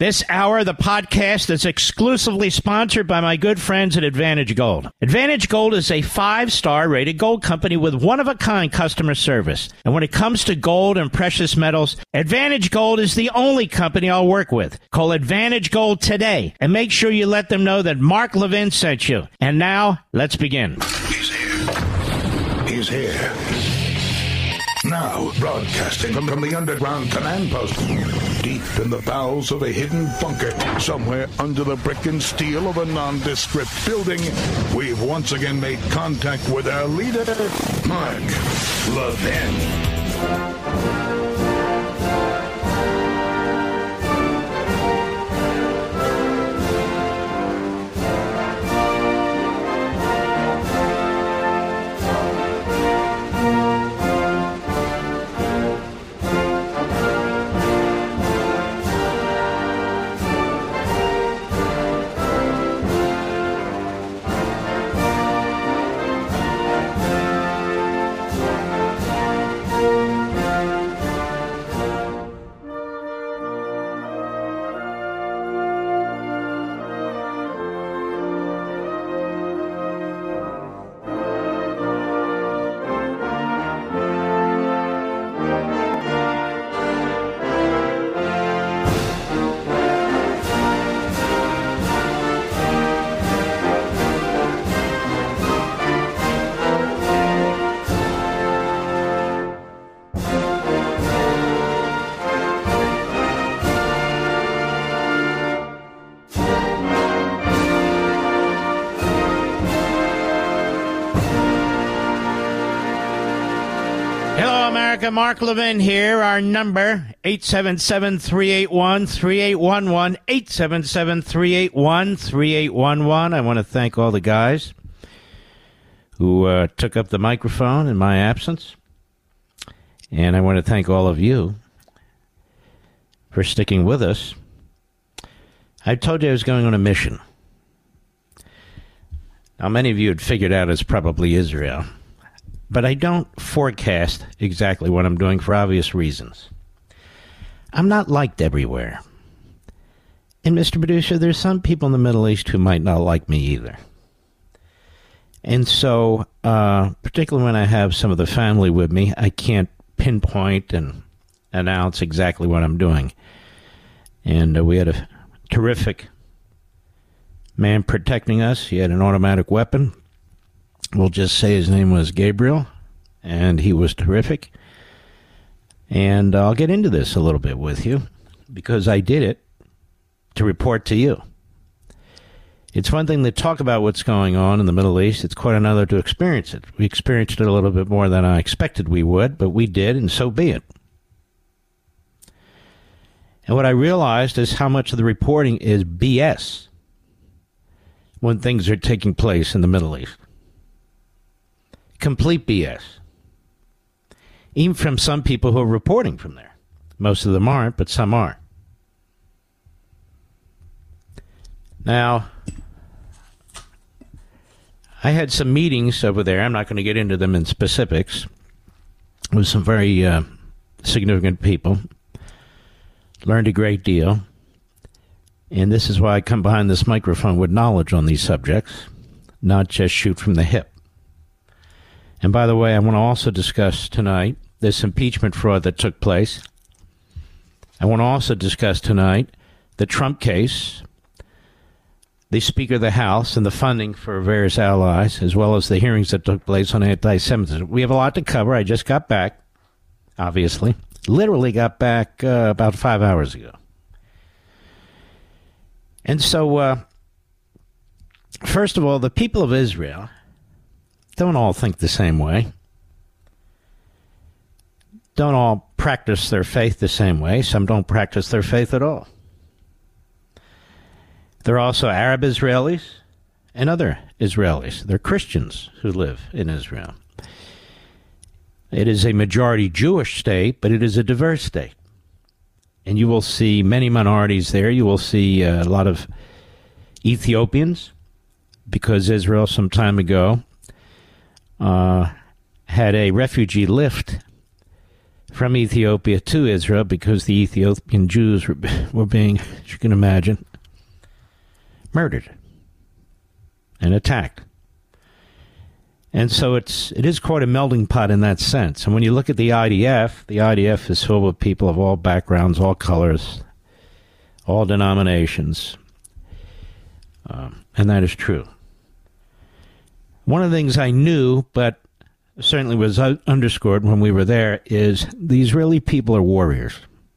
This hour of the podcast is exclusively sponsored by my good friends at Advantage Gold. Advantage Gold is a 5-star rated gold company with one-of-a-kind customer service. And when it comes to gold and precious metals, Advantage Gold is the only company I'll work with. Call Advantage Gold today and make sure you let them know that Mark Levin sent you. And now, let's begin. He's here. He's here. Now, broadcasting from the underground command post, deep in the bowels of a hidden bunker, somewhere under the brick and steel of a nondescript building, we've once again made contact with our leader, Mark Levin. Mark Levin here. Our number, 877-381-3811, 877-381-3811. I want to thank all the guys who took up the microphone in my absence. And I want to thank all of you for sticking with us. I told you I was going on a mission. Now, many of you had figured out it's probably Israel. But I don't forecast exactly what I'm doing for obvious reasons. I'm not liked everywhere. And, Mr. Producer, there's some people in the Middle East who might not like me either. And so, particularly when I have some of the family with me, I can't pinpoint and announce exactly what I'm doing. And we had a terrific man protecting us. He had an automatic weapon. We'll just say his name was Gabriel, and he was terrific. And I'll get into this a little bit with you, because I did it to report to you. It's one thing to talk about what's going on in the Middle East. It's quite another to experience it. We experienced it a little bit more than I expected we would, but we did, and so be it. And what I realized is how much of the reporting is BS when things are taking place in the Middle East. Complete BS. Even from some people who are reporting from there. Most of them aren't, but some are. Now, I had some meetings over there. I'm not going to get into them in specifics. With some very significant people. Learned a great deal. And this is why I come behind this microphone with knowledge on these subjects. Not just shoot from the hip. And by the way, I want to also discuss tonight this impeachment fraud that took place. I want to also discuss tonight the Trump case, the Speaker of the House, and the funding for various allies, as well as the hearings that took place on anti-Semitism. We have a lot to cover. I just got back, obviously. Literally got back about 5 hours ago. And so, first of all, the people of Israel don't all think the same way. Don't all practice their faith the same way. Some don't practice their faith at all. There are also Arab Israelis and other Israelis. They're Christians who live in Israel. It is a majority Jewish state, but it is a diverse state. And you will see many minorities there. You will see a lot of Ethiopians, because Israel some time ago had a refugee lift from Ethiopia to Israel because the Ethiopian Jews were being, as you can imagine, murdered and attacked. And so it is quite a melting pot in that sense. And when you look at the IDF is filled with people of all backgrounds, all colors, all denominations. And that is true. One of the things I knew, but certainly was underscored when we were there, is the Israeli people are warriors.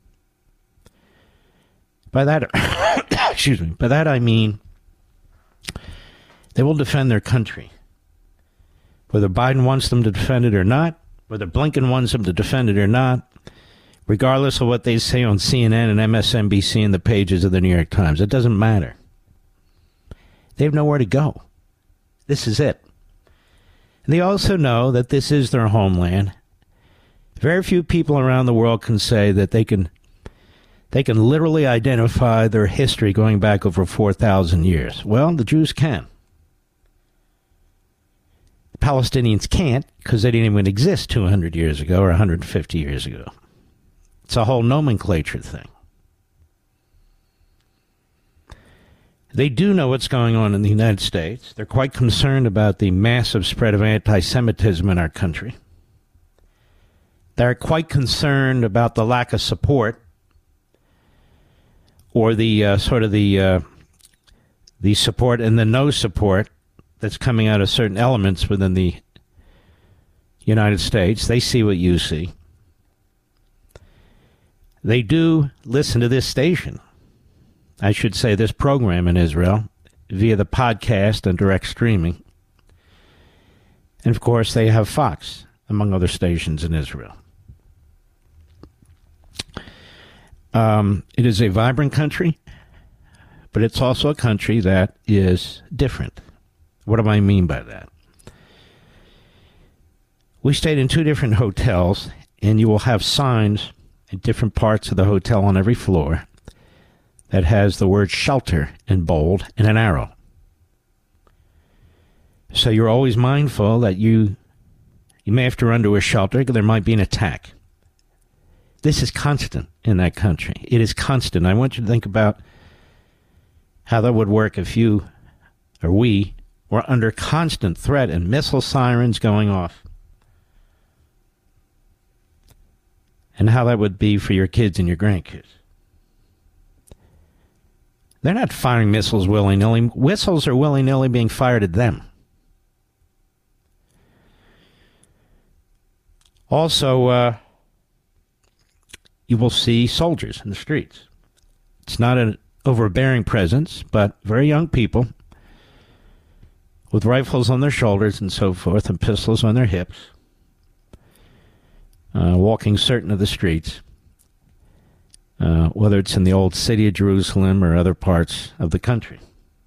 By that, excuse me, by that I mean they will defend their country. Whether Biden wants them to defend it or not, whether Blinken wants them to defend it or not, regardless of what they say on CNN and MSNBC and the pages of the New York Times, it doesn't matter. They have nowhere to go. This is it. And they also know that this is their homeland. Very few people around the world can say that they can literally identify their history going back over 4,000 years. Well, the Jews can. The Palestinians can't because they didn't even exist 200 years ago or 150 years ago. It's a whole nomenclature thing. They do know what's going on in the United States. They're quite concerned about the massive spread of anti-Semitism in our country. They're quite concerned about the lack of support or the support and the no support that's coming out of certain elements within the United States. They see what you see. They do listen to this station. I should say this program in Israel via the podcast and direct streaming. And of course, they have Fox, among other stations in Israel. It is a vibrant country, but it's also a country that is different. What do I mean by that? We stayed in 2 different hotels, and you will have signs in different parts of the hotel on every floor that has the word shelter in bold and an arrow. So you're always mindful that you may have to run to a shelter because there might be an attack. This is constant in that country. It is constant. I want you to think about how that would work if you or we were under constant threat and missile sirens going off. And how that would be for your kids and your grandkids. They're not firing missiles willy-nilly. Whistles are willy-nilly being fired at them. Also, you will see soldiers in the streets. It's not an overbearing presence, but very young people with rifles on their shoulders and so forth and pistols on their hips, walking certain of the streets, whether it's in the old city of Jerusalem or other parts of the country.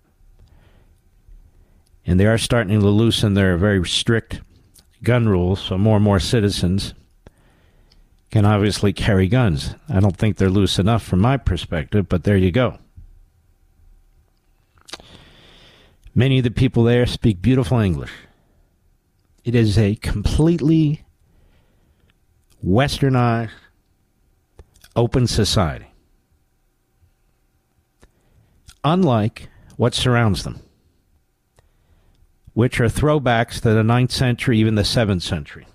And they are starting to loosen their very strict gun rules, so more and more citizens can obviously carry guns. I don't think they're loose enough from my perspective, but there you go. Many of the people there speak beautiful English. It is a completely westernized, open society. Unlike what surrounds them, which are throwbacks to the 9th century, even the 7th century,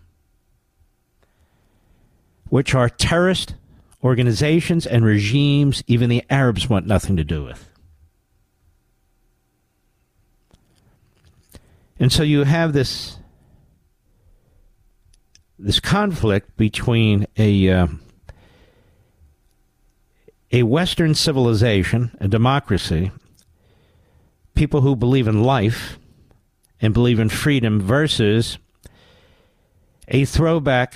which are terrorist organizations and regimes even the Arabs want nothing to do with. And so you have this conflict between a Western civilization, a democracy, people who believe in life and believe in freedom versus a throwback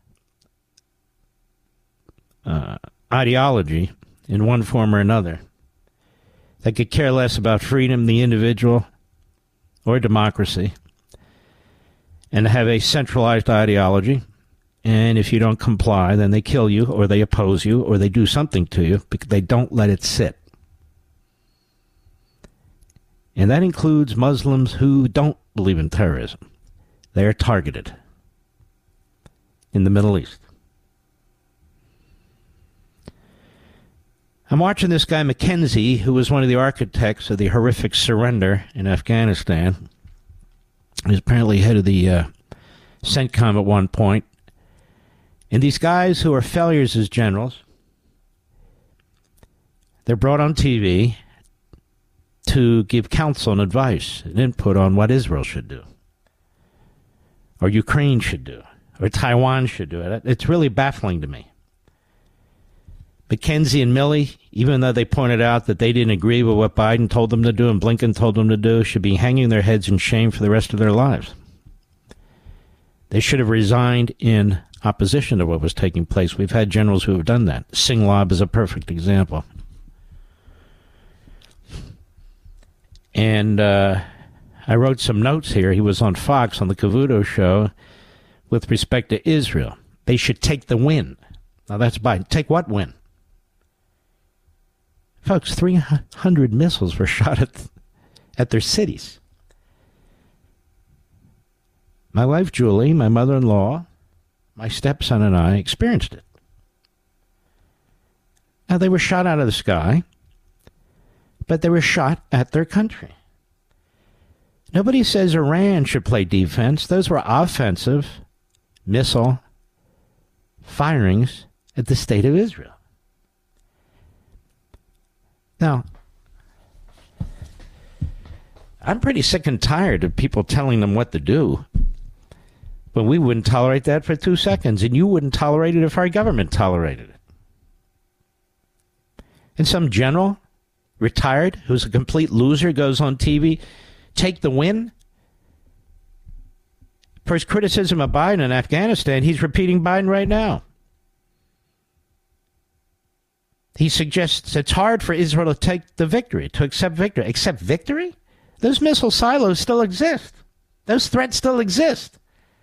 ideology in one form or another that could care less about freedom, the individual, or democracy, and have a centralized ideology. And if you don't comply, then they kill you, or they oppose you, or they do something to you because they don't let it sit. And that includes Muslims who don't believe in terrorism. They are targeted in the Middle East. I'm watching this guy, McKenzie, who was one of the architects of the horrific surrender in Afghanistan. He was apparently head of the CENTCOM at one point. And these guys who are failures as generals, they're brought on TV to give counsel and advice and input on what Israel should do, or Ukraine should do, or Taiwan should do. It's really baffling to me. McKenzie and Milley, even though they pointed out that they didn't agree with what Biden told them to do and Blinken told them to do, should be hanging their heads in shame for the rest of their lives. They should have resigned in opposition to what was taking place. We've had generals who have done that. Singlab is a perfect example. And I wrote some notes here. He was on Fox on the Cavuto show with respect to Israel. They should take the win. Now that's Biden. Take what win? Folks, 300 missiles were shot at their cities. My wife, Julie, my mother-in-law, my stepson, and I experienced it. Now, they were shot out of the sky, but they were shot at their country. Nobody says Iran should play defense. Those were offensive missile firings at the state of Israel. Now, I'm pretty sick and tired of people telling them what to do, but we wouldn't tolerate that for 2 seconds, and you wouldn't tolerate it if our government tolerated it. And some general, retired, who's a complete loser, goes on TV, take the win. For his criticism of Biden in Afghanistan, he's repeating Biden right now. He suggests it's hard for Israel to take the victory, to accept victory. Accept victory? Those missile silos still exist. Those threats still exist.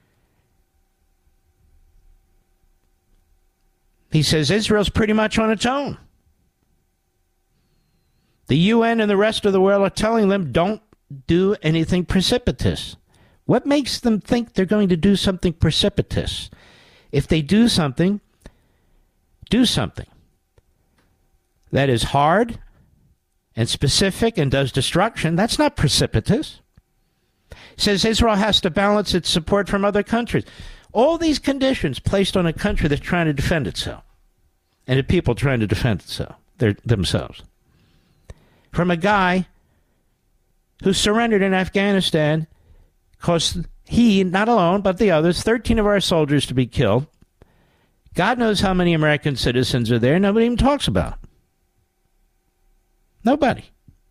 He says Israel's pretty much on its own. The UN and the rest of the world are telling them don't do anything precipitous. What makes them think they're going to do something precipitous? If they do something that is hard and specific and does destruction. That's not precipitous. It says Israel has to balance its support from other countries. All these conditions placed on a country that's trying to defend itself, and the people trying to defend themselves. From a guy who surrendered in Afghanistan, caused he, not alone, but the others, 13 of our soldiers to be killed. God knows how many American citizens are there. Nobody even talks about. Nobody.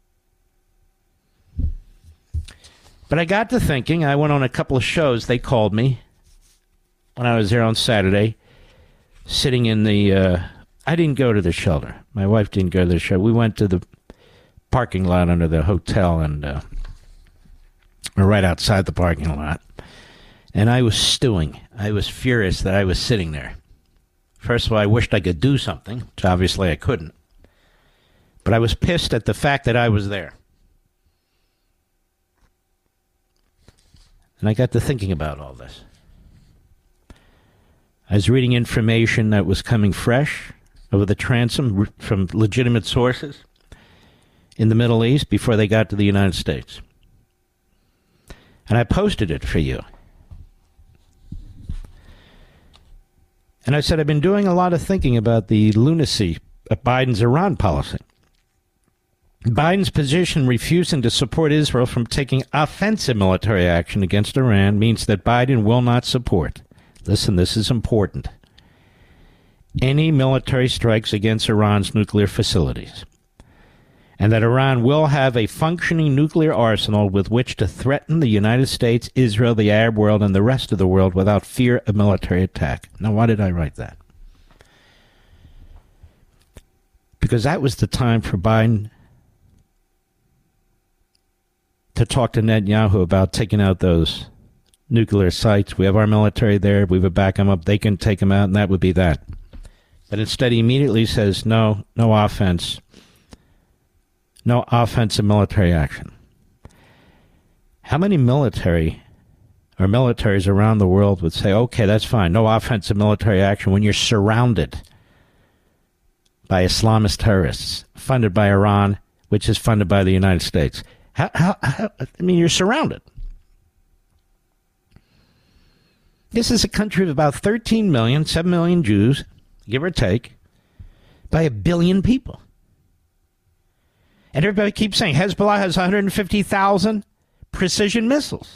But I got to thinking, I went on a couple of shows. They called me when I was there on Saturday, sitting in the, I didn't go to the shelter. My wife didn't go to the shelter. We went to the parking lot under the hotel, and we're right outside the parking lot. And I was stewing. I was furious that I was sitting there. First of all, I wished I could do something, which obviously I couldn't. But I was pissed at the fact that I was there. And I got to thinking about all this. I was reading information that was coming fresh over the transom from legitimate sources in the Middle East before they got to the United States. And I posted it for you. And I said, I've been doing a lot of thinking about the lunacy of Biden's Iran policy. Biden's position refusing to support Israel from taking offensive military action against Iran means that Biden will not support, listen, this is important, any military strikes against Iran's nuclear facilities, and that Iran will have a functioning nuclear arsenal with which to threaten the United States, Israel, the Arab world, and the rest of the world without fear of military attack. Now, why did I write that? Because that was the time for Biden to talk to Netanyahu about taking out those nuclear sites. We have our military there. We would back them up. They can take them out, and that would be that. But instead, he immediately says, no offense. No offensive military action. How many militaries around the world would say, okay, that's fine, no offensive military action when you're surrounded by Islamist terrorists, funded by Iran, which is funded by the United States. You're surrounded. This is a country of about 13 million, 7 million Jews, give or take, by 1 billion people. And everybody keeps saying Hezbollah has 150,000 precision missiles.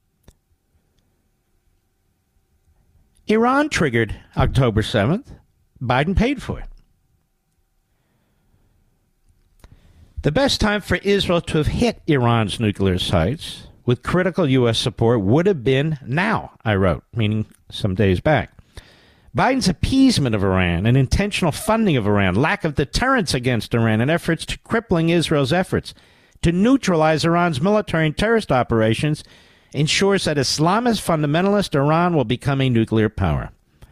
Iran triggered October 7th. Biden paid for it. The best time for Israel to have hit Iran's nuclear sites with critical U.S. support would have been now, I wrote, meaning some days back. Biden's appeasement of Iran and intentional funding of Iran, lack of deterrence against Iran, and efforts to crippling Israel's efforts to neutralize Iran's military and terrorist operations ensures that Islamist fundamentalist Iran will become a nuclear power.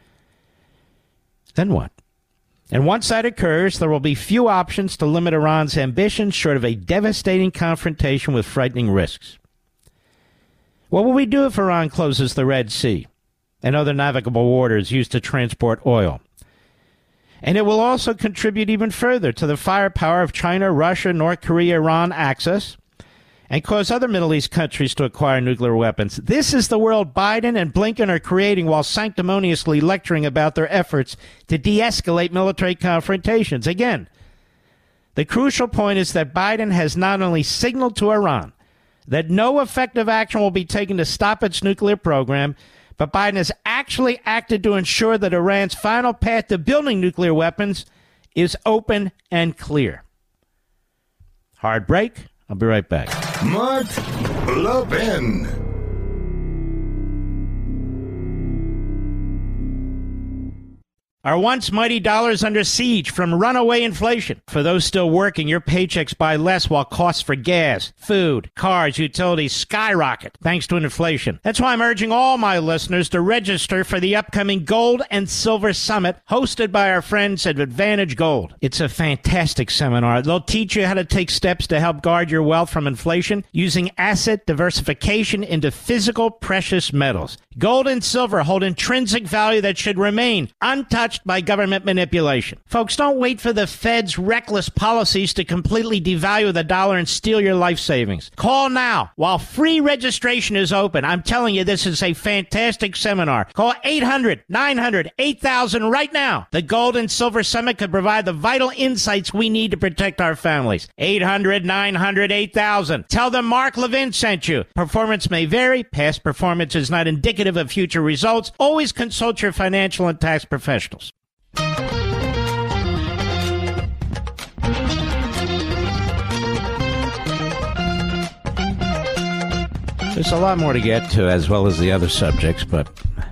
Then what? And once that occurs, there will be few options to limit Iran's ambitions short of a devastating confrontation with frightening risks. What will we do if Iran closes the Red Sea and other navigable waters used to transport oil? And it will also contribute even further to the firepower of China, Russia, North Korea, Iran axis, and cause other Middle East countries to acquire nuclear weapons. This is the world Biden and Blinken are creating while sanctimoniously lecturing about their efforts to de-escalate military confrontations. Again, the crucial point is that Biden has not only signaled to Iran that no effective action will be taken to stop its nuclear program, but Biden has actually acted to ensure that Iran's final path to building nuclear weapons is open and clear. Hard break. I'll be right back. Mark Levin. Our once mighty dollars under siege from runaway inflation. For those still working, your paychecks buy less while costs for gas, food, cars, utilities skyrocket thanks to inflation. That's why I'm urging all my listeners to register for the upcoming Gold and Silver Summit hosted by our friends at Advantage Gold. It's a fantastic seminar. They'll teach you how to take steps to help guard your wealth from inflation using asset diversification into physical precious metals. Gold and silver hold intrinsic value that should remain untouched by government manipulation. Folks, don't wait for the Fed's reckless policies to completely devalue the dollar and steal your life savings. Call now while free registration is open. I'm telling you, this is a fantastic seminar. Call 800-900-8000 right now. The Gold and Silver Summit could provide the vital insights we need to protect our families. 800-900-8000. Tell them Mark Levin sent you. Performance may vary. Past performance is not indicative of future results. Always consult your financial and tax professionals. There's a lot more to get to, as well as the other subjects, but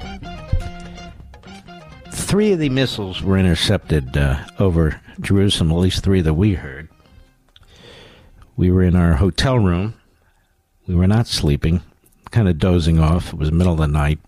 3 of the missiles were intercepted over Jerusalem, at least 3 that we heard. We were in our hotel room. We were not sleeping, kind of dozing off. It was the middle of the night.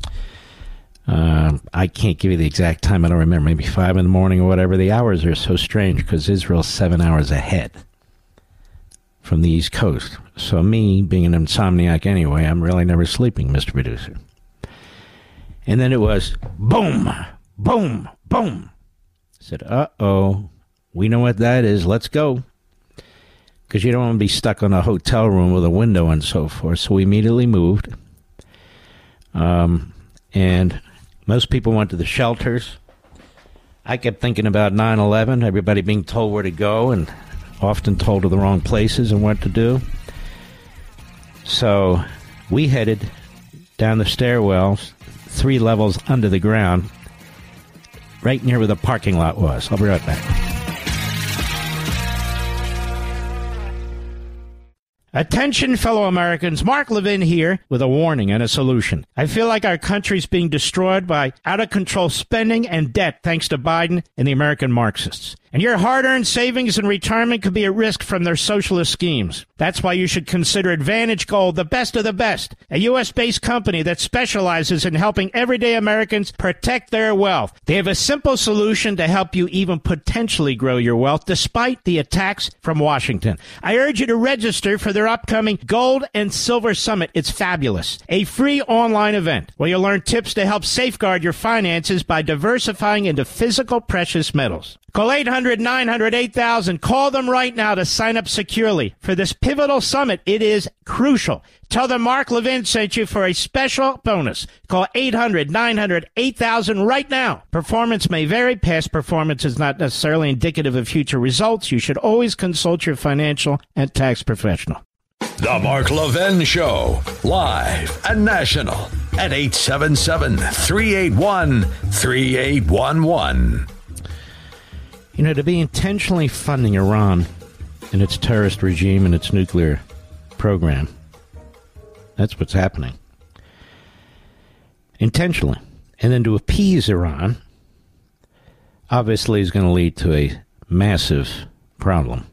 I can't give you the exact time. I don't remember. Maybe 5 in the morning or whatever. The hours are so strange because Israel's 7 hours ahead from the East Coast. So me, being an insomniac anyway, I'm really never sleeping, Mr. Producer. And then it was boom, boom, boom. I said, uh-oh, we know what that is. Let's go. Because you don't want to be stuck in a hotel room with a window and so forth. So we immediately moved. And most people went to the shelters. I kept thinking about 9/11, everybody being told where to go and often told to the wrong places and what to do. So we headed down the stairwells, 3 levels under the ground, right near where the parking lot was. I'll be right back. Attention, fellow Americans. Mark Levin here with a warning and a solution. I feel like our country's being destroyed by out-of-control spending and debt thanks to Biden and the American Marxists. And your hard-earned savings and retirement could be at risk from their socialist schemes. That's why you should consider Advantage Gold, the best of the best, a U.S.-based company that specializes in helping everyday Americans protect their wealth. They have a simple solution to help you even potentially grow your wealth despite the attacks from Washington. I urge you to register for their upcoming Gold and Silver Summit. It's fabulous. A free online event where you'll learn tips to help safeguard your finances by diversifying into physical precious metals. Call 800 800-900-8000. Call them right now to sign up securely for this pivotal summit. It is crucial. Tell them Mark Levin sent you for a special bonus. Call 800-900-8000 right now. Performance may vary. Past performance is not necessarily indicative of future results. You should always consult your financial and tax professional. The Mark Levin Show, live and national at 877-381-3811. You know, to be intentionally funding Iran and its terrorist regime and its nuclear program, that's what's happening. Intentionally. And then to appease Iran, obviously is going to lead to a massive problem.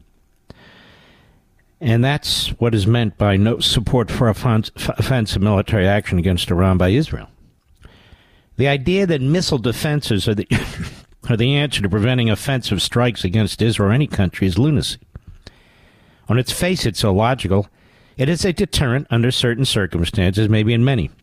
And that's what is meant by no support for offensive military action against Iran by Israel. The idea that missile defenses are the answer to preventing offensive strikes against Israel or any country is lunacy. On its face, it's illogical. It is a deterrent under certain circumstances, maybe in many.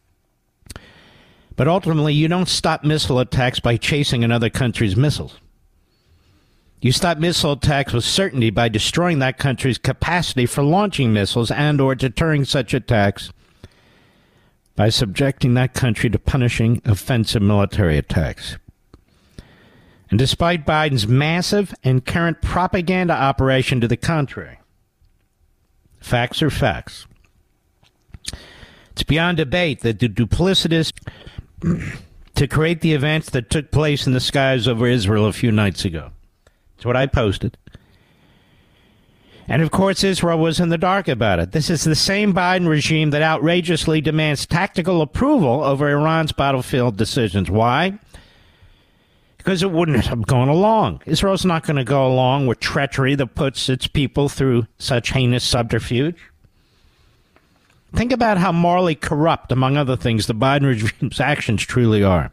But ultimately, you don't stop missile attacks by chasing another country's missiles. You stop missile attacks with certainty by destroying that country's capacity for launching missiles and or deterring such attacks by subjecting that country to punishing offensive military attacks. And despite Biden's massive and current propaganda operation to the contrary, facts are facts. It's beyond debate that the duplicitous to create the events that took place in the skies over Israel a few nights ago. That's what I posted. And of course, Israel was in the dark about it. This is the same Biden regime that outrageously demands tactical approval over Iran's battlefield decisions. Why? Because it wouldn't have gone along. Israel's not going to go along with treachery that puts its people through such heinous subterfuge. Think about how morally corrupt, among other things, the Biden regime's actions truly are.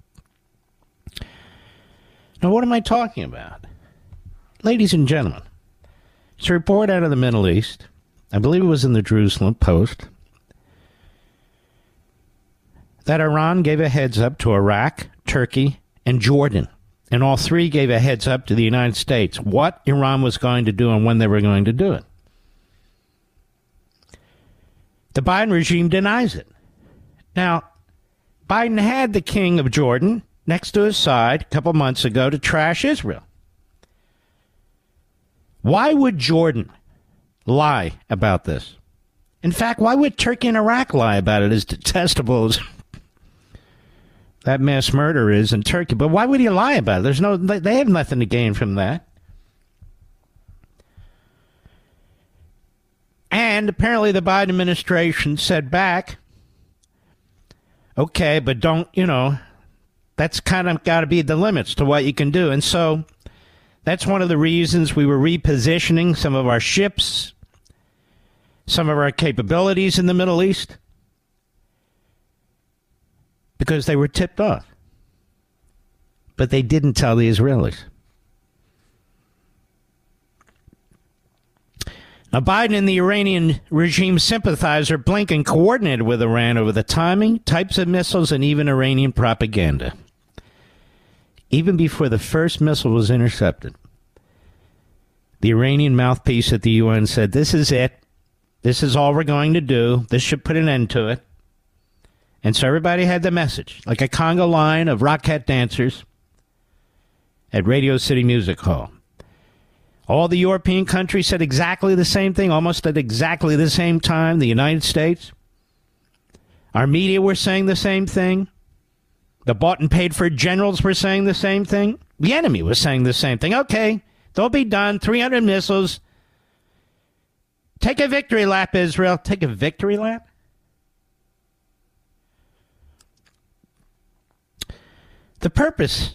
Now, what am I talking about? Ladies and gentlemen, it's a report out of the Middle East. I believe it was in the Jerusalem Post, that Iran gave a heads up to Iraq, Turkey, and Jordan. And all three gave a heads up to the United States what Iran was going to do and when they were going to do it. The Biden regime denies it. Now, Biden had the king of Jordan next to his side a couple months ago to trash Israel. Why would Jordan lie about this? In fact, why would Turkey and Iraq lie about it, as detestable as that mass murder is in Turkey? But why would he lie about it? They have nothing to gain from that. And apparently the Biden administration said back, okay, but don't, that's kind of got to be the limits to what you can do. And so that's one of the reasons we were repositioning some of our ships, some of our capabilities in the Middle East, because they were tipped off. But they didn't tell the Israelis. Now, Biden and the Iranian regime sympathizer Blinken coordinated with Iran over the timing, types of missiles, and even Iranian propaganda. Even before the first missile was intercepted, the Iranian mouthpiece at the UN said, this is it. This is all we're going to do. This should put an end to it. And so everybody had the message, like a conga line of Rockette dancers at Radio City Music Hall. All the European countries said exactly the same thing, almost at exactly the same time. The United States. Our media were saying the same thing. The bought and paid for generals were saying the same thing. The enemy was saying the same thing. Okay, they'll be done. 300 missiles. Take a victory lap, Israel. Take a victory lap? The purpose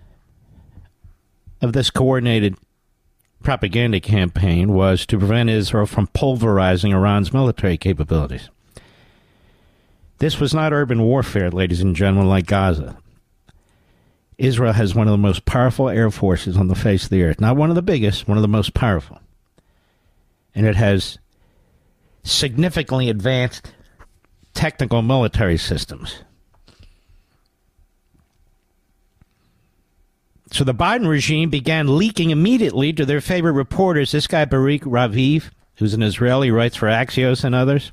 of this coordinated propaganda campaign was to prevent Israel from pulverizing Iran's military capabilities. This was not urban warfare, ladies and gentlemen, like Gaza. Israel has one of the most powerful air forces on the face of the earth. Not one of the biggest, one of the most powerful. And it has significantly advanced technical military systems. So the Biden regime began leaking immediately to their favorite reporters. This guy, Barak Raviv, who's an Israeli, writes for Axios and others.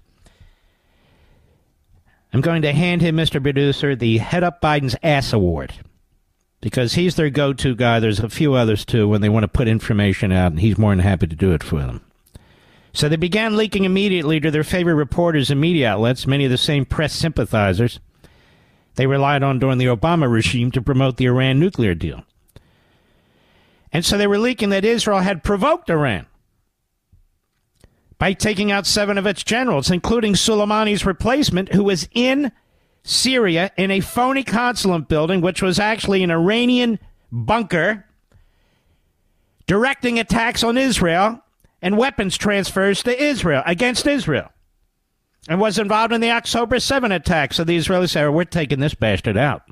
I'm going to hand him, Mr. Producer, the Head Up Biden's Ass Award, because he's their go-to guy. There's a few others, too, when they want to put information out, and he's more than happy to do it for them. So they began leaking immediately to their favorite reporters and media outlets, many of the same press sympathizers they relied on during the Obama regime to promote the Iran nuclear deal. And so they were leaking that Israel had provoked Iran by taking out 7 of its generals, including Soleimani's replacement, who was in Syria in a phony consulate building, which was actually an Iranian bunker, directing attacks on Israel and weapons transfers to Israel, against Israel, and was involved in the October 7 attack. So the Israelis said, we're taking this bastard out.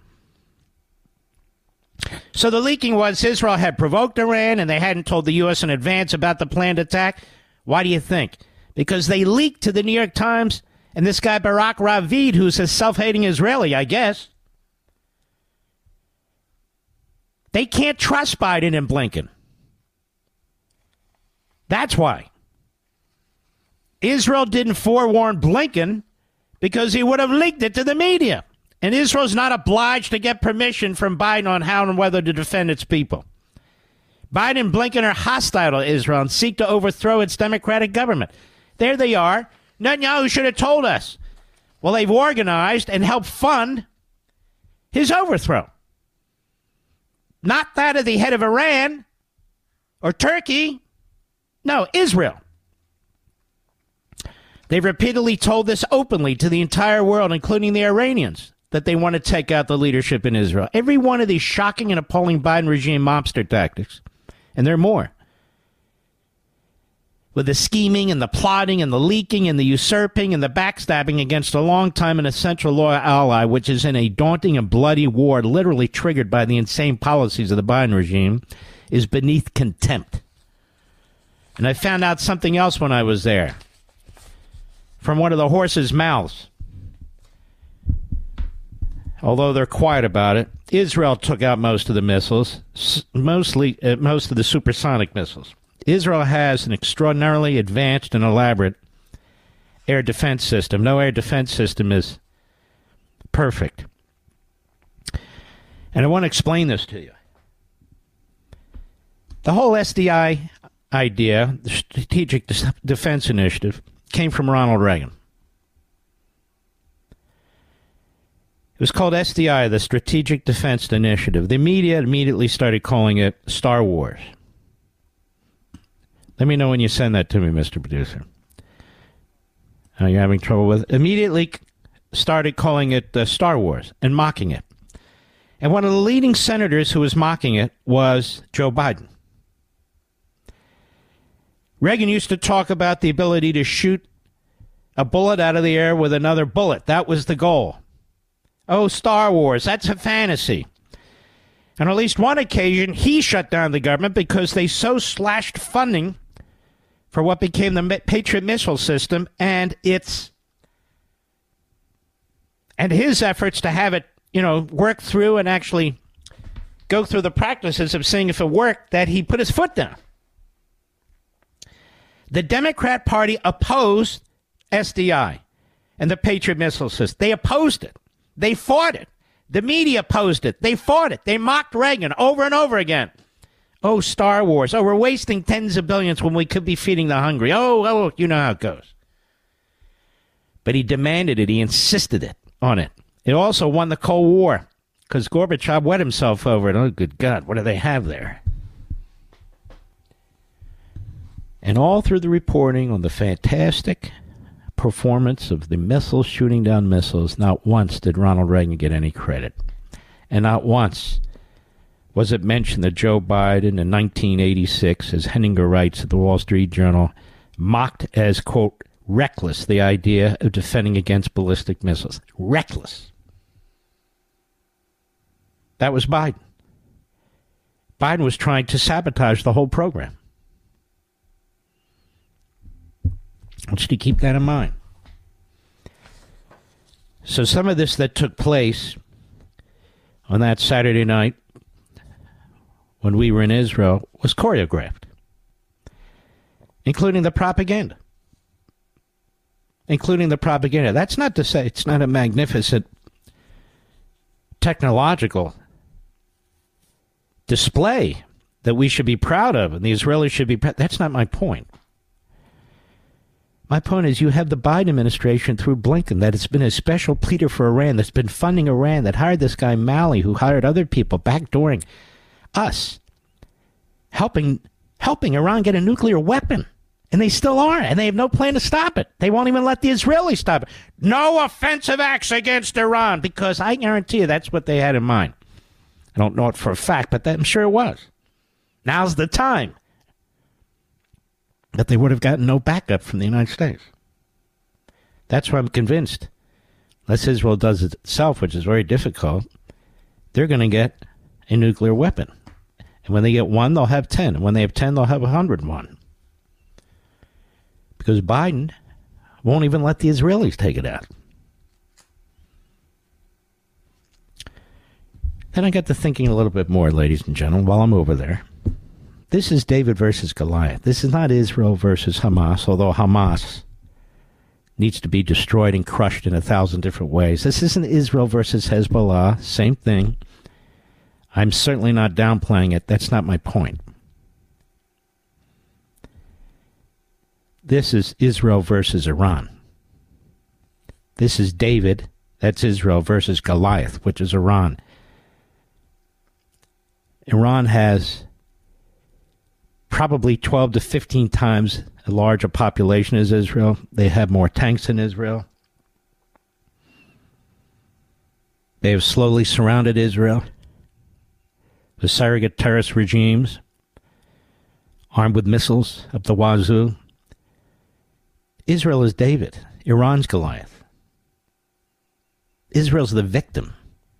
So the leaking was Israel had provoked Iran and they hadn't told the U.S. in advance about the planned attack. Why do you think? Because they leaked to the New York Times and this guy Barak Ravid, who's a self-hating Israeli, I guess. They can't trust Biden and Blinken. That's why. Israel didn't forewarn Blinken because he would have leaked it to the media. And Israel's not obliged to get permission from Biden on how and whether to defend its people. Biden and Blinken are hostile to Israel and seek to overthrow its democratic government. There they are. Netanyahu should have told us. Well, they've organized and helped fund his overthrow. Not that of the head of Iran or Turkey. No, Israel. They've repeatedly told this openly to the entire world, including the Iranians, that they want to take out the leadership in Israel. Every one of these shocking and appalling Biden regime mobster tactics, and there are more, with the scheming and the plotting and the leaking and the usurping and the backstabbing against a longtime and essential loyal ally, which is in a daunting and bloody war literally triggered by the insane policies of the Biden regime, is beneath contempt. And I found out something else when I was there from one of the horses' mouths. Although they're quiet about it, Israel took out most of the missiles, most of the supersonic missiles. Israel has an extraordinarily advanced and elaborate air defense system. No air defense system is perfect. And I want to explain this to you. The whole SDI idea, the Strategic Defense Initiative, came from Ronald Reagan. It was called SDI, the Strategic Defense Initiative. The media immediately started calling it Star Wars. Let me know when you send that to me, Mr. Producer. Are you having trouble with it? Immediately started calling it Star Wars and mocking it. And one of the leading senators who was mocking it was Joe Biden. Reagan used to talk about the ability to shoot a bullet out of the air with another bullet. That was the goal. Oh, Star Wars, that's a fantasy. On at least one occasion, he shut down the government because they so slashed funding for what became the Patriot missile system and his efforts to have it, work through and actually go through the practices of seeing if it worked, that he put his foot down. The Democrat Party opposed SDI and the Patriot missile system. They opposed it. They fought it. The media opposed it. They fought it. They mocked Reagan over and over again. Oh, Star Wars. Oh, we're wasting tens of billions when we could be feeding the hungry. Oh, you know how it goes. But he demanded it. He insisted on it. It also won the Cold War because Gorbachev wet himself over it. Oh, good God. What do they have there? And all through the reporting on the fantastic performance of the missiles shooting down missiles, not once did Ronald Reagan get any credit. And not once was it mentioned that Joe Biden in 1986, as Henninger writes at the Wall Street Journal, mocked as, quote, reckless the idea of defending against ballistic missiles. Reckless. That was Biden. Biden was trying to sabotage the whole program. I want you to keep that in mind. So some of this that took place on that Saturday night when we were in Israel was choreographed, including the propaganda. That's not to say it's not a magnificent technological display that we should be proud of and the Israelis should be proud. That's not my point. My point is you have the Biden administration through Blinken that has been a special pleader for Iran, that's been funding Iran, that hired this guy Malley, who hired other people, backdooring us, helping Iran get a nuclear weapon. And they still are, and they have no plan to stop it. They won't even let the Israelis stop it. No offensive acts against Iran, because I guarantee you that's what they had in mind. I don't know it for a fact, but I'm sure it was. Now's the time. But they would have gotten no backup from the United States. That's why I'm convinced, unless Israel does it itself, which is very difficult, they're going to get a nuclear weapon. And when they get one, they'll have 10. And when they have 10, they'll have 101. Because Biden won't even let the Israelis take it out. Then I got to thinking a little bit more, ladies and gentlemen, while I'm over there. This is David versus Goliath. This is not Israel versus Hamas, although Hamas needs to be destroyed and crushed in 1,000 different ways. This isn't Israel versus Hezbollah. Same thing. I'm certainly not downplaying it. That's not my point. This is Israel versus Iran. This is David, that's Israel, versus Goliath, which is Iran. Iran has probably 12 to 15 times a larger population as Israel. They have more tanks than Israel. They have slowly surrounded Israel with surrogate terrorist regimes, armed with missiles up the wazoo. Israel is David. Iran's Goliath. Israel's the victim.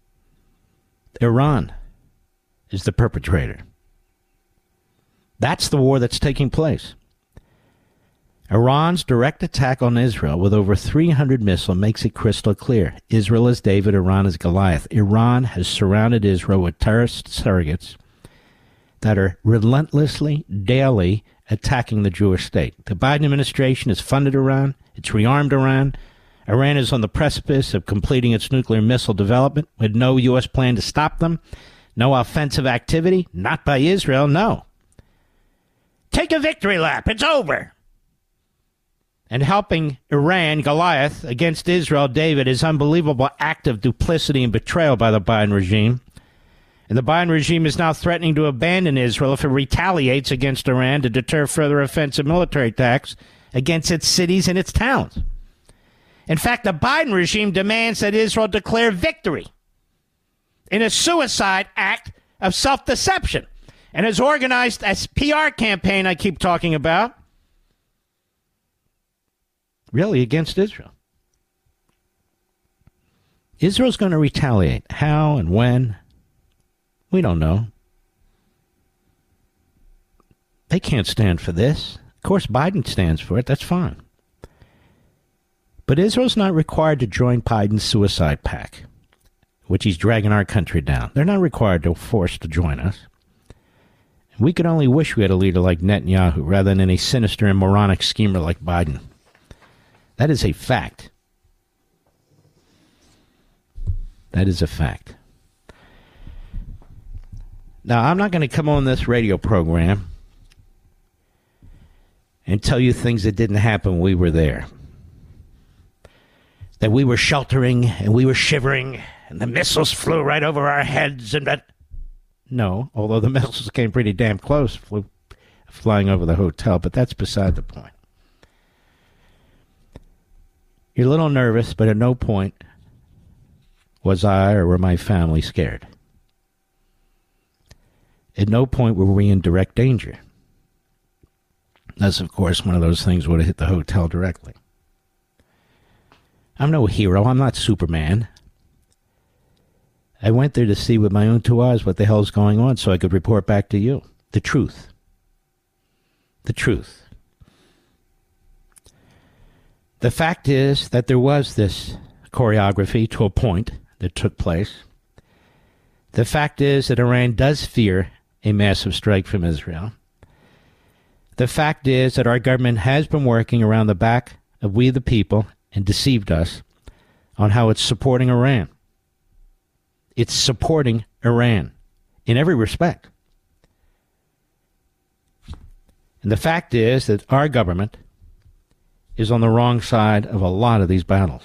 Iran is the perpetrator. That's the war that's taking place. Iran's direct attack on Israel with over 300 missiles makes it crystal clear. Israel is David, Iran is Goliath. Iran has surrounded Israel with terrorist surrogates that are relentlessly, daily attacking the Jewish state. The Biden administration has funded Iran. It's rearmed Iran. Iran is on the precipice of completing its nuclear missile development with no U.S. plan to stop them. No offensive activity. Not by Israel, no. Take a victory lap. It's over. And helping Iran, Goliath, against Israel, David, is unbelievable act of duplicity and betrayal by the Biden regime. And the Biden regime is now threatening to abandon Israel if it retaliates against Iran to deter further offensive military attacks against its cities and its towns. In fact, the Biden regime demands that Israel declare victory in a suicide act of self-deception and has organized a PR campaign I keep talking about, really against Israel. Israel's going to retaliate. How and when? We don't know. They can't stand for this. Of course, Biden stands for it. That's fine. But Israel's not required to join Biden's suicide pact, which he's dragging our country down. They're not required to force to join us. We could only wish we had a leader like Netanyahu rather than a sinister and moronic schemer like Biden. That is a fact. That is a fact. Now, I'm not going to come on this radio program and tell you things that didn't happen when we were there. That we were sheltering and we were shivering and the missiles flew right over our heads and that. No, although the missiles came pretty damn close, flying over the hotel, but that's beside the point. You're a little nervous, but at no point was I or were my family scared. At no point were we in direct danger. Unless, of course, one of those things would have hit the hotel directly. I'm no hero. I'm not Superman. I went there to see with my own two eyes what the hell's going on so I could report back to you. The truth. The truth. The fact is that there was this choreography to a point that took place. The fact is that Iran does fear a massive strike from Israel. The fact is that our government has been working around the back of we the people and deceived us on how it's supporting Iran. It's supporting Iran in every respect. And the fact is that our government is on the wrong side of a lot of these battles.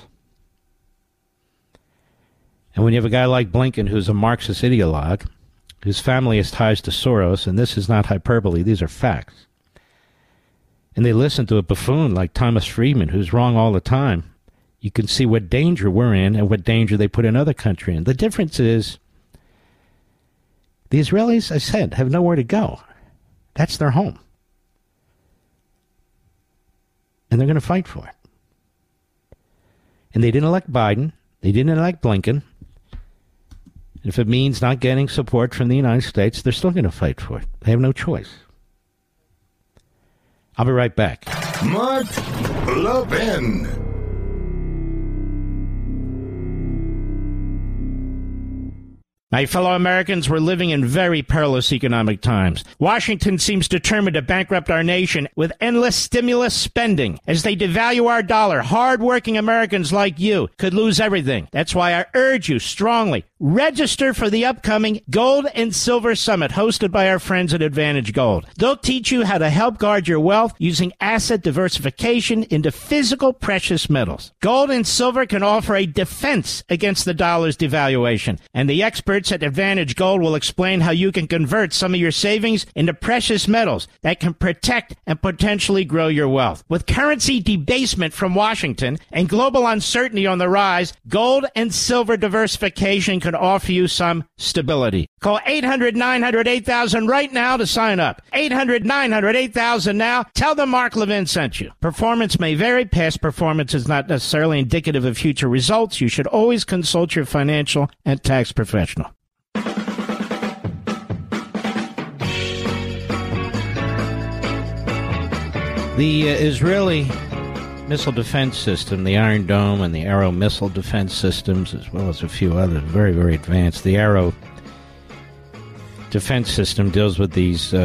And when you have a guy like Blinken, who's a Marxist ideologue, whose family has ties to Soros, and this is not hyperbole, these are facts, and they listen to a buffoon like Thomas Friedman, who's wrong all the time, you can see what danger we're in and what danger they put another country in. The difference is the Israelis, I said, have nowhere to go. That's their home. And they're going to fight for it. And they didn't elect Biden. They didn't elect Blinken. And if it means not getting support from the United States, they're still going to fight for it. They have no choice. I'll be right back. Mark Levin. My fellow Americans, we're living in very perilous economic times. Washington seems determined to bankrupt our nation with endless stimulus spending. As they devalue our dollar, hard-working Americans like you could lose everything. That's why I urge you strongly, register for the upcoming Gold and Silver Summit hosted by our friends at Advantage Gold. They'll teach you how to help guard your wealth using asset diversification into physical precious metals. Gold and silver can offer a defense against the dollar's devaluation, and the experts at Advantage Gold will explain how you can convert some of your savings into precious metals that can protect and potentially grow your wealth. With currency debasement from Washington and global uncertainty on the rise, gold and silver diversification can offer you some stability. Call 800-900-8000 right now to sign up. 800-900-8000 now. Tell them Mark Levin sent you. Performance may vary. Past performance is not necessarily indicative of future results. You should always consult your financial and tax professional. The Israeli missile defense system, the Iron Dome and the Arrow missile defense systems, as well as a few others, very, very advanced. The Arrow defense system deals with these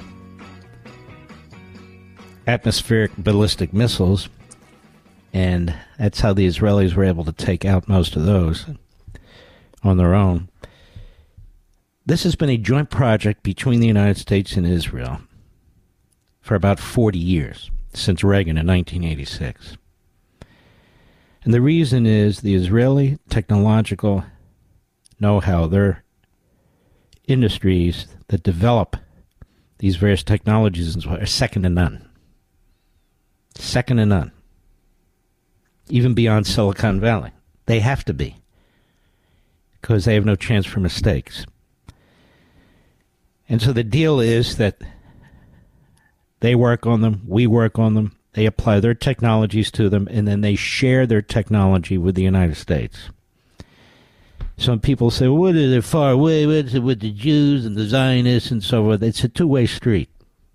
atmospheric ballistic missiles, and that's how the Israelis were able to take out most of those on their own. This has been a joint project between the United States and Israel for about 40 years, since Reagan in 1986. And the reason is the Israeli technological know-how, their industries that develop these various technologies are second to none. Second to none. Even beyond Silicon Valley. They have to be, because they have no chance for mistakes. And so the deal is that they work on them, we work on them, they apply their technologies to them, and then they share their technology with the United States. Some people say, well, what is it far away? What's it with the Jews and the Zionists and so forth? It's a two-way street.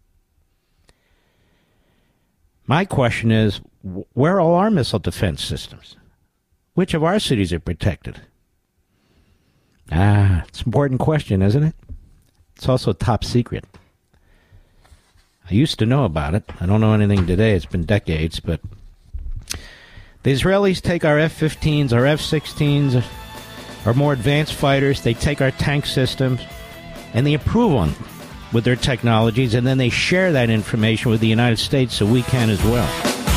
My question is, where are all our missile defense systems? Which of our cities are protected? It's an important question, isn't it? It's also top secret. I used to know about it. I don't know anything today. It's been decades, but the Israelis take our F-15s, our F-16s, our more advanced fighters. They take our tank systems, and they improve on them with their technologies, and then they share that information with the United States so we can as well.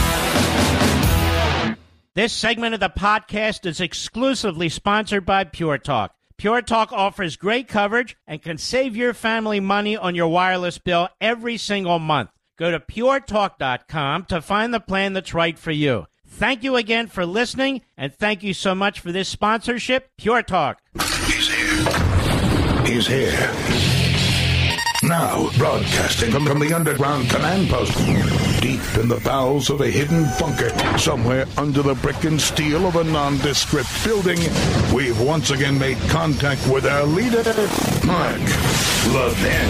This segment of the podcast is exclusively sponsored by Pure Talk. Pure Talk offers great coverage and can save your family money on your wireless bill every single month. Go to puretalk.com to find the plan that's right for you. Thank you again for listening, and thank you so much for this sponsorship, Pure Talk. He's here. He's here. Now, broadcasting from the underground command post, deep in the bowels of a hidden bunker, somewhere under the brick and steel of a nondescript building, we've once again made contact with our leader, Mark Levin.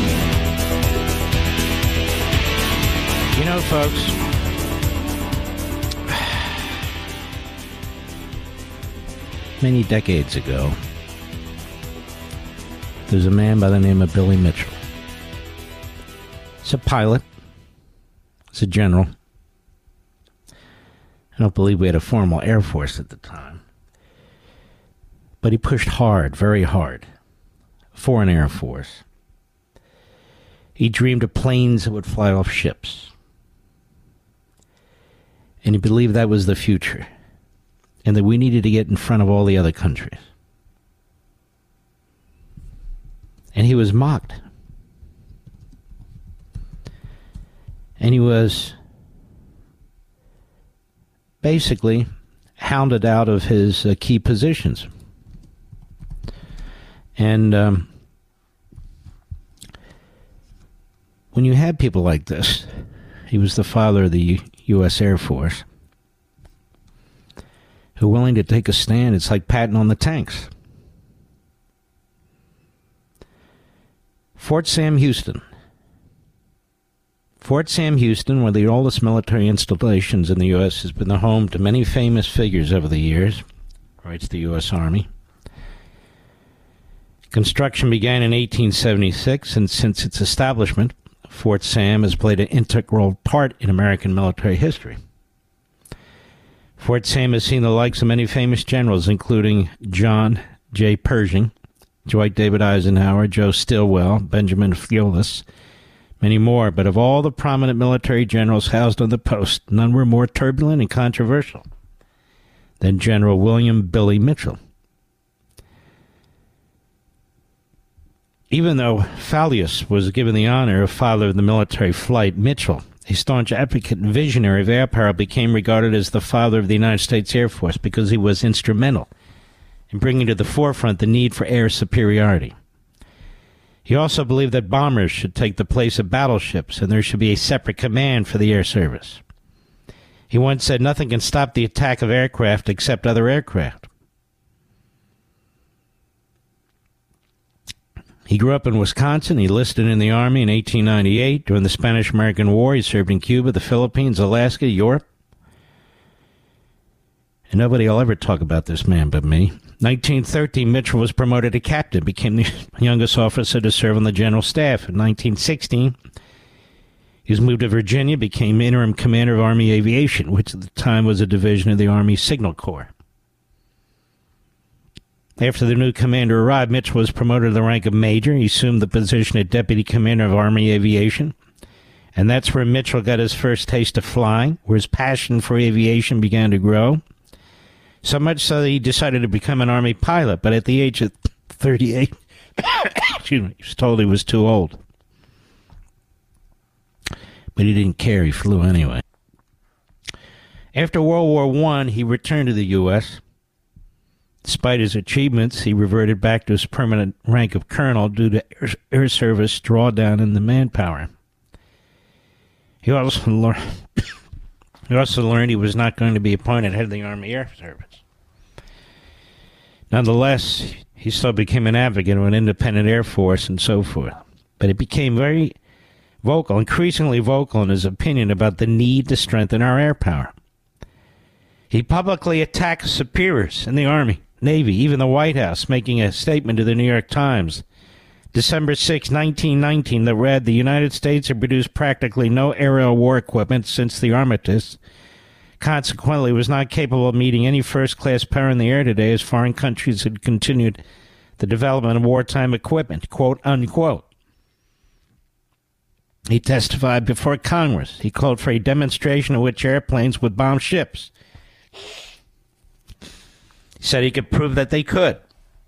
You know, folks, many decades ago, there's a man by the name of Billy Mitchell. He's a pilot. He's a general. I don't believe we had a formal Air Force at the time. But he pushed hard, very hard, for an Air Force. He dreamed of planes that would fly off ships. And he believed that was the future, and that we needed to get in front of all the other countries. And he was mocked. And he was basically hounded out of his key positions. And when you have people like this, he was the father of the U.S. Air Force, who are willing to take a stand. It's like Patton on the tanks. Fort Sam Houston. Fort Sam Houston, one of the oldest military installations in the U.S., has been the home to many famous figures over the years, writes the U.S. Army. Construction began in 1876, and since its establishment, Fort Sam has played an integral part in American military history. Fort Sam has seen the likes of many famous generals, including John J. Pershing, Dwight David Eisenhower, Joe Stilwell, Benjamin Fiolis, many more. But of all the prominent military generals housed on the post, none were more turbulent and controversial than General William Billy Mitchell. Even though Fallius was given the honor of father of the military flight, Mitchell, a staunch advocate and visionary of air power, became regarded as the father of the United States Air Force because he was instrumental in bringing to the forefront the need for air superiority. He also believed that bombers should take the place of battleships and there should be a separate command for the air service. He once said, "Nothing can stop the attack of aircraft except other aircraft." He grew up in Wisconsin. He enlisted in the Army in 1898. During the Spanish-American War, he served in Cuba, the Philippines, Alaska, Europe. And nobody will ever talk about this man but me. 1913, Mitchell was promoted to captain, became the youngest officer to serve on the general staff. In 1916, he was moved to Virginia, became interim commander of Army Aviation, which at the time was a division of the Army Signal Corps. After the new commander arrived, Mitchell was promoted to the rank of major. He assumed the position of deputy commander of Army Aviation. And that's where Mitchell got his first taste of flying, where his passion for aviation began to grow. So much so that he decided to become an Army pilot. But at the age of 38, he was told he was too old. But he didn't care. He flew anyway. After World War I, he returned to the U.S., Despite his achievements, he reverted back to his permanent rank of colonel due to air service drawdown in the manpower. He also learned he was not going to be appointed head of the Army Air Service. Nonetheless, he still became an advocate of an independent Air Force and so forth. But he became very vocal, increasingly vocal in his opinion about the need to strengthen our air power. He publicly attacked superiors in the Army, Navy, even the White House, making a statement to the New York Times, December 6, 1919, that read, "The United States had produced practically no aerial war equipment since the armistice. Consequently, was not capable of meeting any first-class power in the air today as foreign countries had continued the development of wartime equipment," quote, unquote. He testified before Congress. He called for a demonstration in which airplanes would bomb ships. He said he could prove that they could.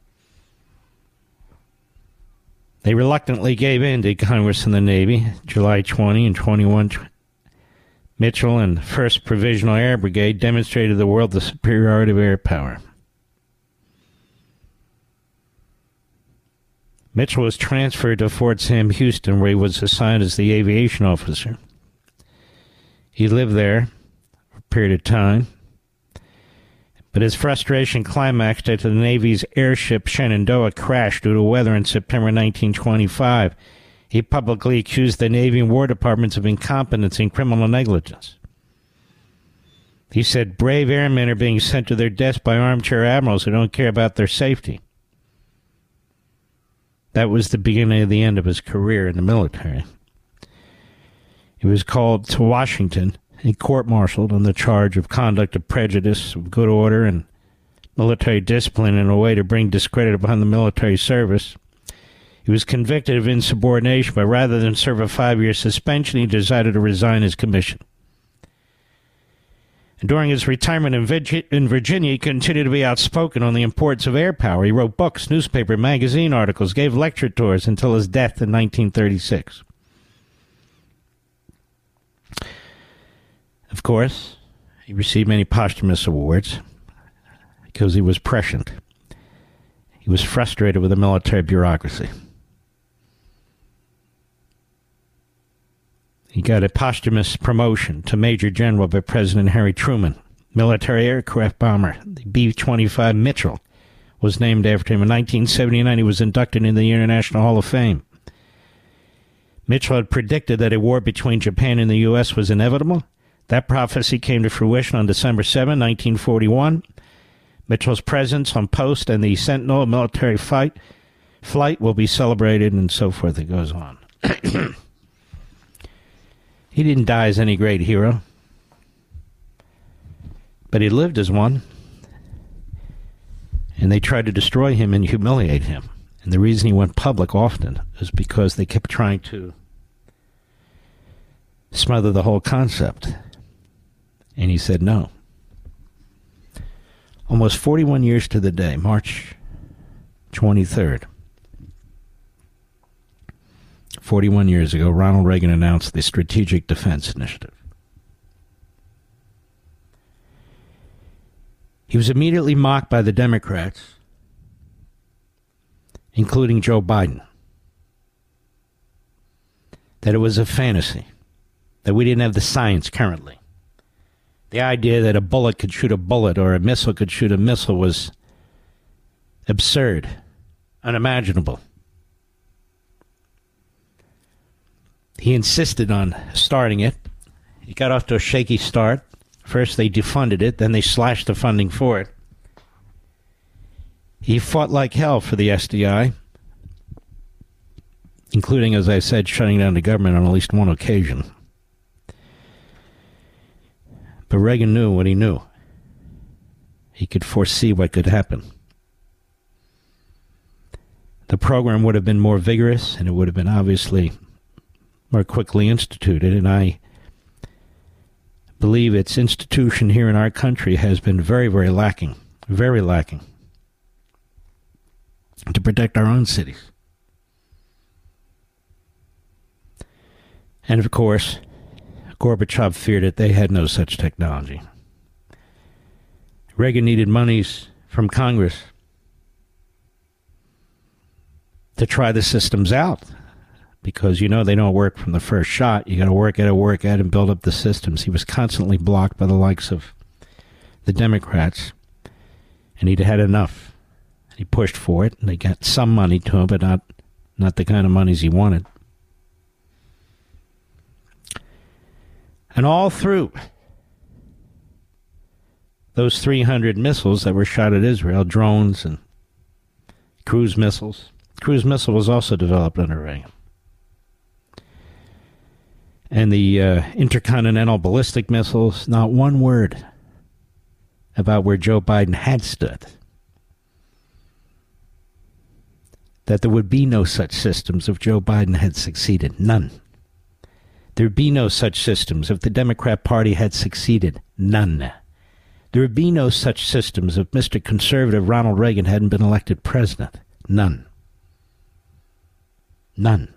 They reluctantly gave in to Congress and the Navy. July 20 and 21, Mitchell and the 1st Provisional Air Brigade demonstrated to the world the superiority of air power. Mitchell was transferred to Fort Sam Houston, where he was assigned as the aviation officer. He lived there for a period of time. But his frustration climaxed after the Navy's airship Shenandoah crashed due to weather in September 1925. He publicly accused the Navy and War Departments of incompetence and criminal negligence. He said, "Brave airmen are being sent to their deaths by armchair admirals who don't care about their safety." That was the beginning of the end of his career in the military. He was called to Washington and court-martialed on the charge of conduct of prejudice, of good order, and military discipline in a way to bring discredit upon the military service. He was convicted of insubordination, but rather than serve a 5-year suspension, he decided to resign his commission. And during his retirement in Virginia, he continued to be outspoken on the importance of air power. He wrote books, newspaper, magazine articles, gave lecture tours until his death in 1936. Of course, he received many posthumous awards because he was prescient. He was frustrated with the military bureaucracy. He got a posthumous promotion to Major General by President Harry Truman. Military aircraft bomber, the B-25 Mitchell, was named after him. In 1979, he was inducted into the International Hall of Fame. Mitchell had predicted that a war between Japan and the U.S. was inevitable. That prophecy came to fruition on December 7, 1941. Mitchell's presence on post and the Sentinel military flight will be celebrated, and so forth. It goes on. He didn't die as any great hero, but he lived as one, and they tried to destroy him and humiliate him. And the reason he went public often is because they kept trying to smother the whole concept. And he said no. Almost 41 years to the day, March 23rd. 41 years ago, Ronald Reagan announced the Strategic Defense Initiative. He was immediately mocked by the Democrats, including Joe Biden, that it was a fantasy, that we didn't have the science currently. The idea that a bullet could shoot a bullet or a missile could shoot a missile was absurd, unimaginable. He insisted on starting it. He got off to a shaky start. First they defunded it, then they slashed the funding for it. He fought like hell for the SDI, including, as I said, shutting down the government on at least one occasion. But Reagan knew what he knew. He could foresee what could happen. The program would have been more vigorous, and it would have been obviously more quickly instituted, and I believe its institution here in our country has been very, very lacking to protect our own cities. And of course, Gorbachev feared it. They had no such technology. Reagan needed monies from Congress to try the systems out, because, you know, they don't work from the first shot. You got to work at, and build up the systems. He was constantly blocked by the likes of the Democrats, and he'd had enough. He pushed for it, and they got some money to him, but not the kind of monies he wanted. And all through those 300 missiles that were shot at Israel, drones and cruise missiles. Cruise missile was also developed under Reagan. And the intercontinental ballistic missiles, not one word about where Joe Biden had stood. That there would be no such systems if Joe Biden had succeeded. None. There would be no such systems if the Democrat Party had succeeded. None. There would be no such systems if Mr. Conservative Ronald Reagan hadn't been elected president. None. None.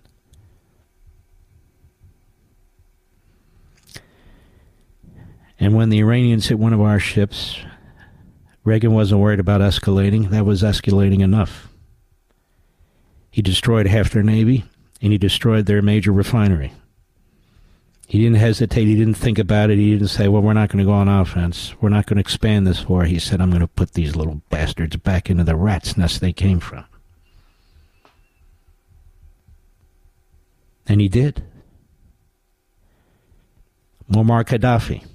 And when the Iranians hit one of our ships, Reagan wasn't worried about escalating. That was escalating enough. He destroyed half their Navy, and he destroyed their major refinery. He didn't hesitate. He didn't think about it. He didn't say, well, we're not going to go on offense. We're not going to expand this war. He said, I'm going to put these little bastards back into the rat's nest they came from. And he did. Muammar Gaddafi.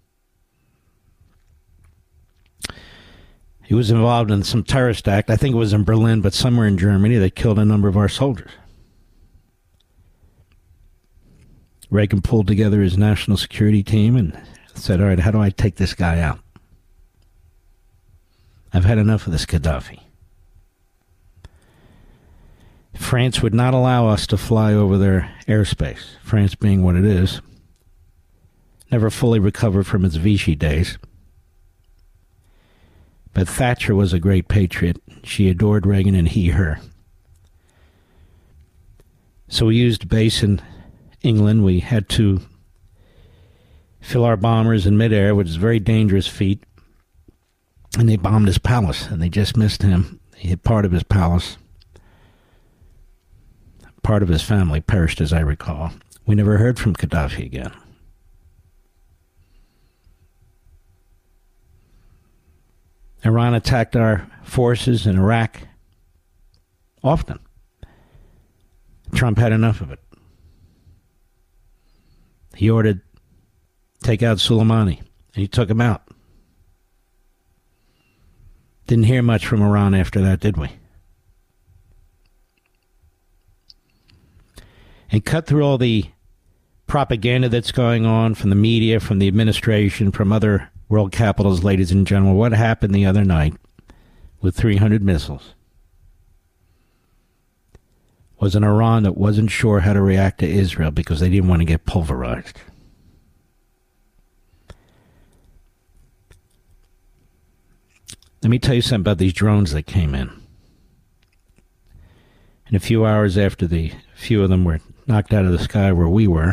He was involved in some terrorist act. I think it was in Berlin, but somewhere in Germany, that killed a number of our soldiers. Reagan pulled together his national security team and said, all right, how do I take this guy out? I've had enough of this Gaddafi. France would not allow us to fly over their airspace, France being what it is, never fully recovered from its Vichy days. But Thatcher was a great patriot. She adored Reagan and he her. So we used a base in England. We had to fill our bombers in midair, which is a very dangerous feat. And they bombed his palace, and they just missed him. They hit part of his palace. Part of his family perished, as I recall. We never heard from Gaddafi again. Iran attacked our forces in Iraq often. Trump had enough of it. He ordered, take out Soleimani, and he took him out. Didn't hear much from Iran after that, did we? And cut through all the propaganda that's going on from the media, from the administration, from other world capitals, ladies and gentlemen. What happened the other night with 300 missiles was an Iran that wasn't sure how to react to Israel because they didn't want to get pulverized. Let me tell you something about these drones that came in. And a few hours after the few of them were knocked out of the sky where we were,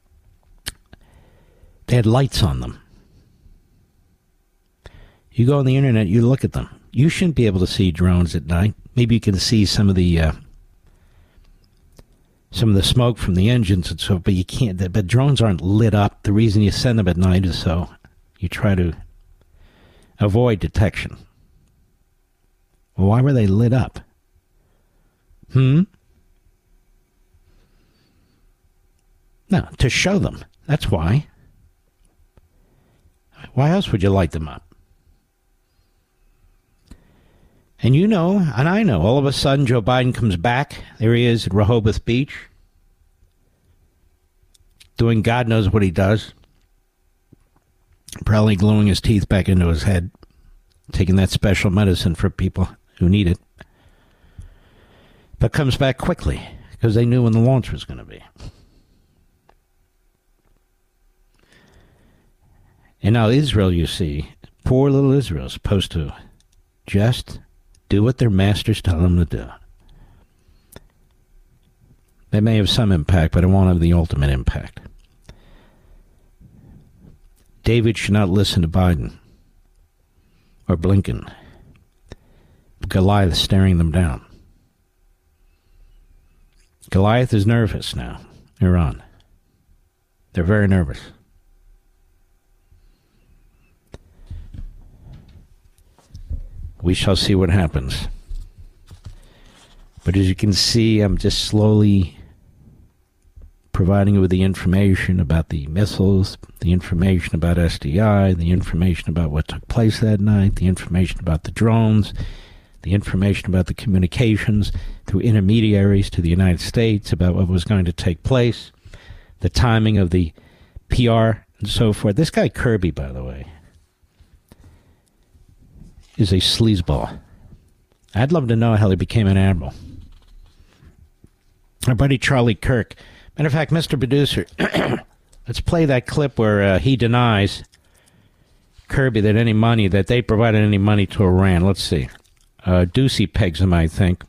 they had lights on them. You go on the internet, you look at them. You shouldn't be able to see drones at night. Maybe you can see some of the smoke from the engines and so, but you can't. But drones aren't lit up. The reason you send them at night is so you try to avoid detection. Well, why were they lit up? No, to show them. That's why. Why else would you light them up? And you know, and I know, all of a sudden Joe Biden comes back. There he is at Rehoboth Beach, doing God knows what he does. Probably gluing his teeth back into his head, taking that special medicine for people who need it. But comes back quickly, because they knew when the launch was going to be. And now Israel, you see, poor little Israel is supposed to just do what their masters tell them to do. They may have some impact, but it won't have the ultimate impact. David should not listen to Biden or Blinken. Goliath is staring them down. Goliath is nervous now, Iran. They're very nervous. We shall see what happens. But as you can see, I'm just slowly providing you with the information about the missiles, the information about SDI, the information about what took place that night, the information about the drones, the information about the communications through intermediaries to the United States about what was going to take place, the timing of the PR and so forth. This guy Kirby, by the way, is a sleazeball. I'd love to know how he became an admiral. Our buddy Charlie Kirk. Matter of fact, Mr. Producer, let's play that clip where he denies Kirby that they provided any money to Iran. Let's see. Ducey pegs him, I think.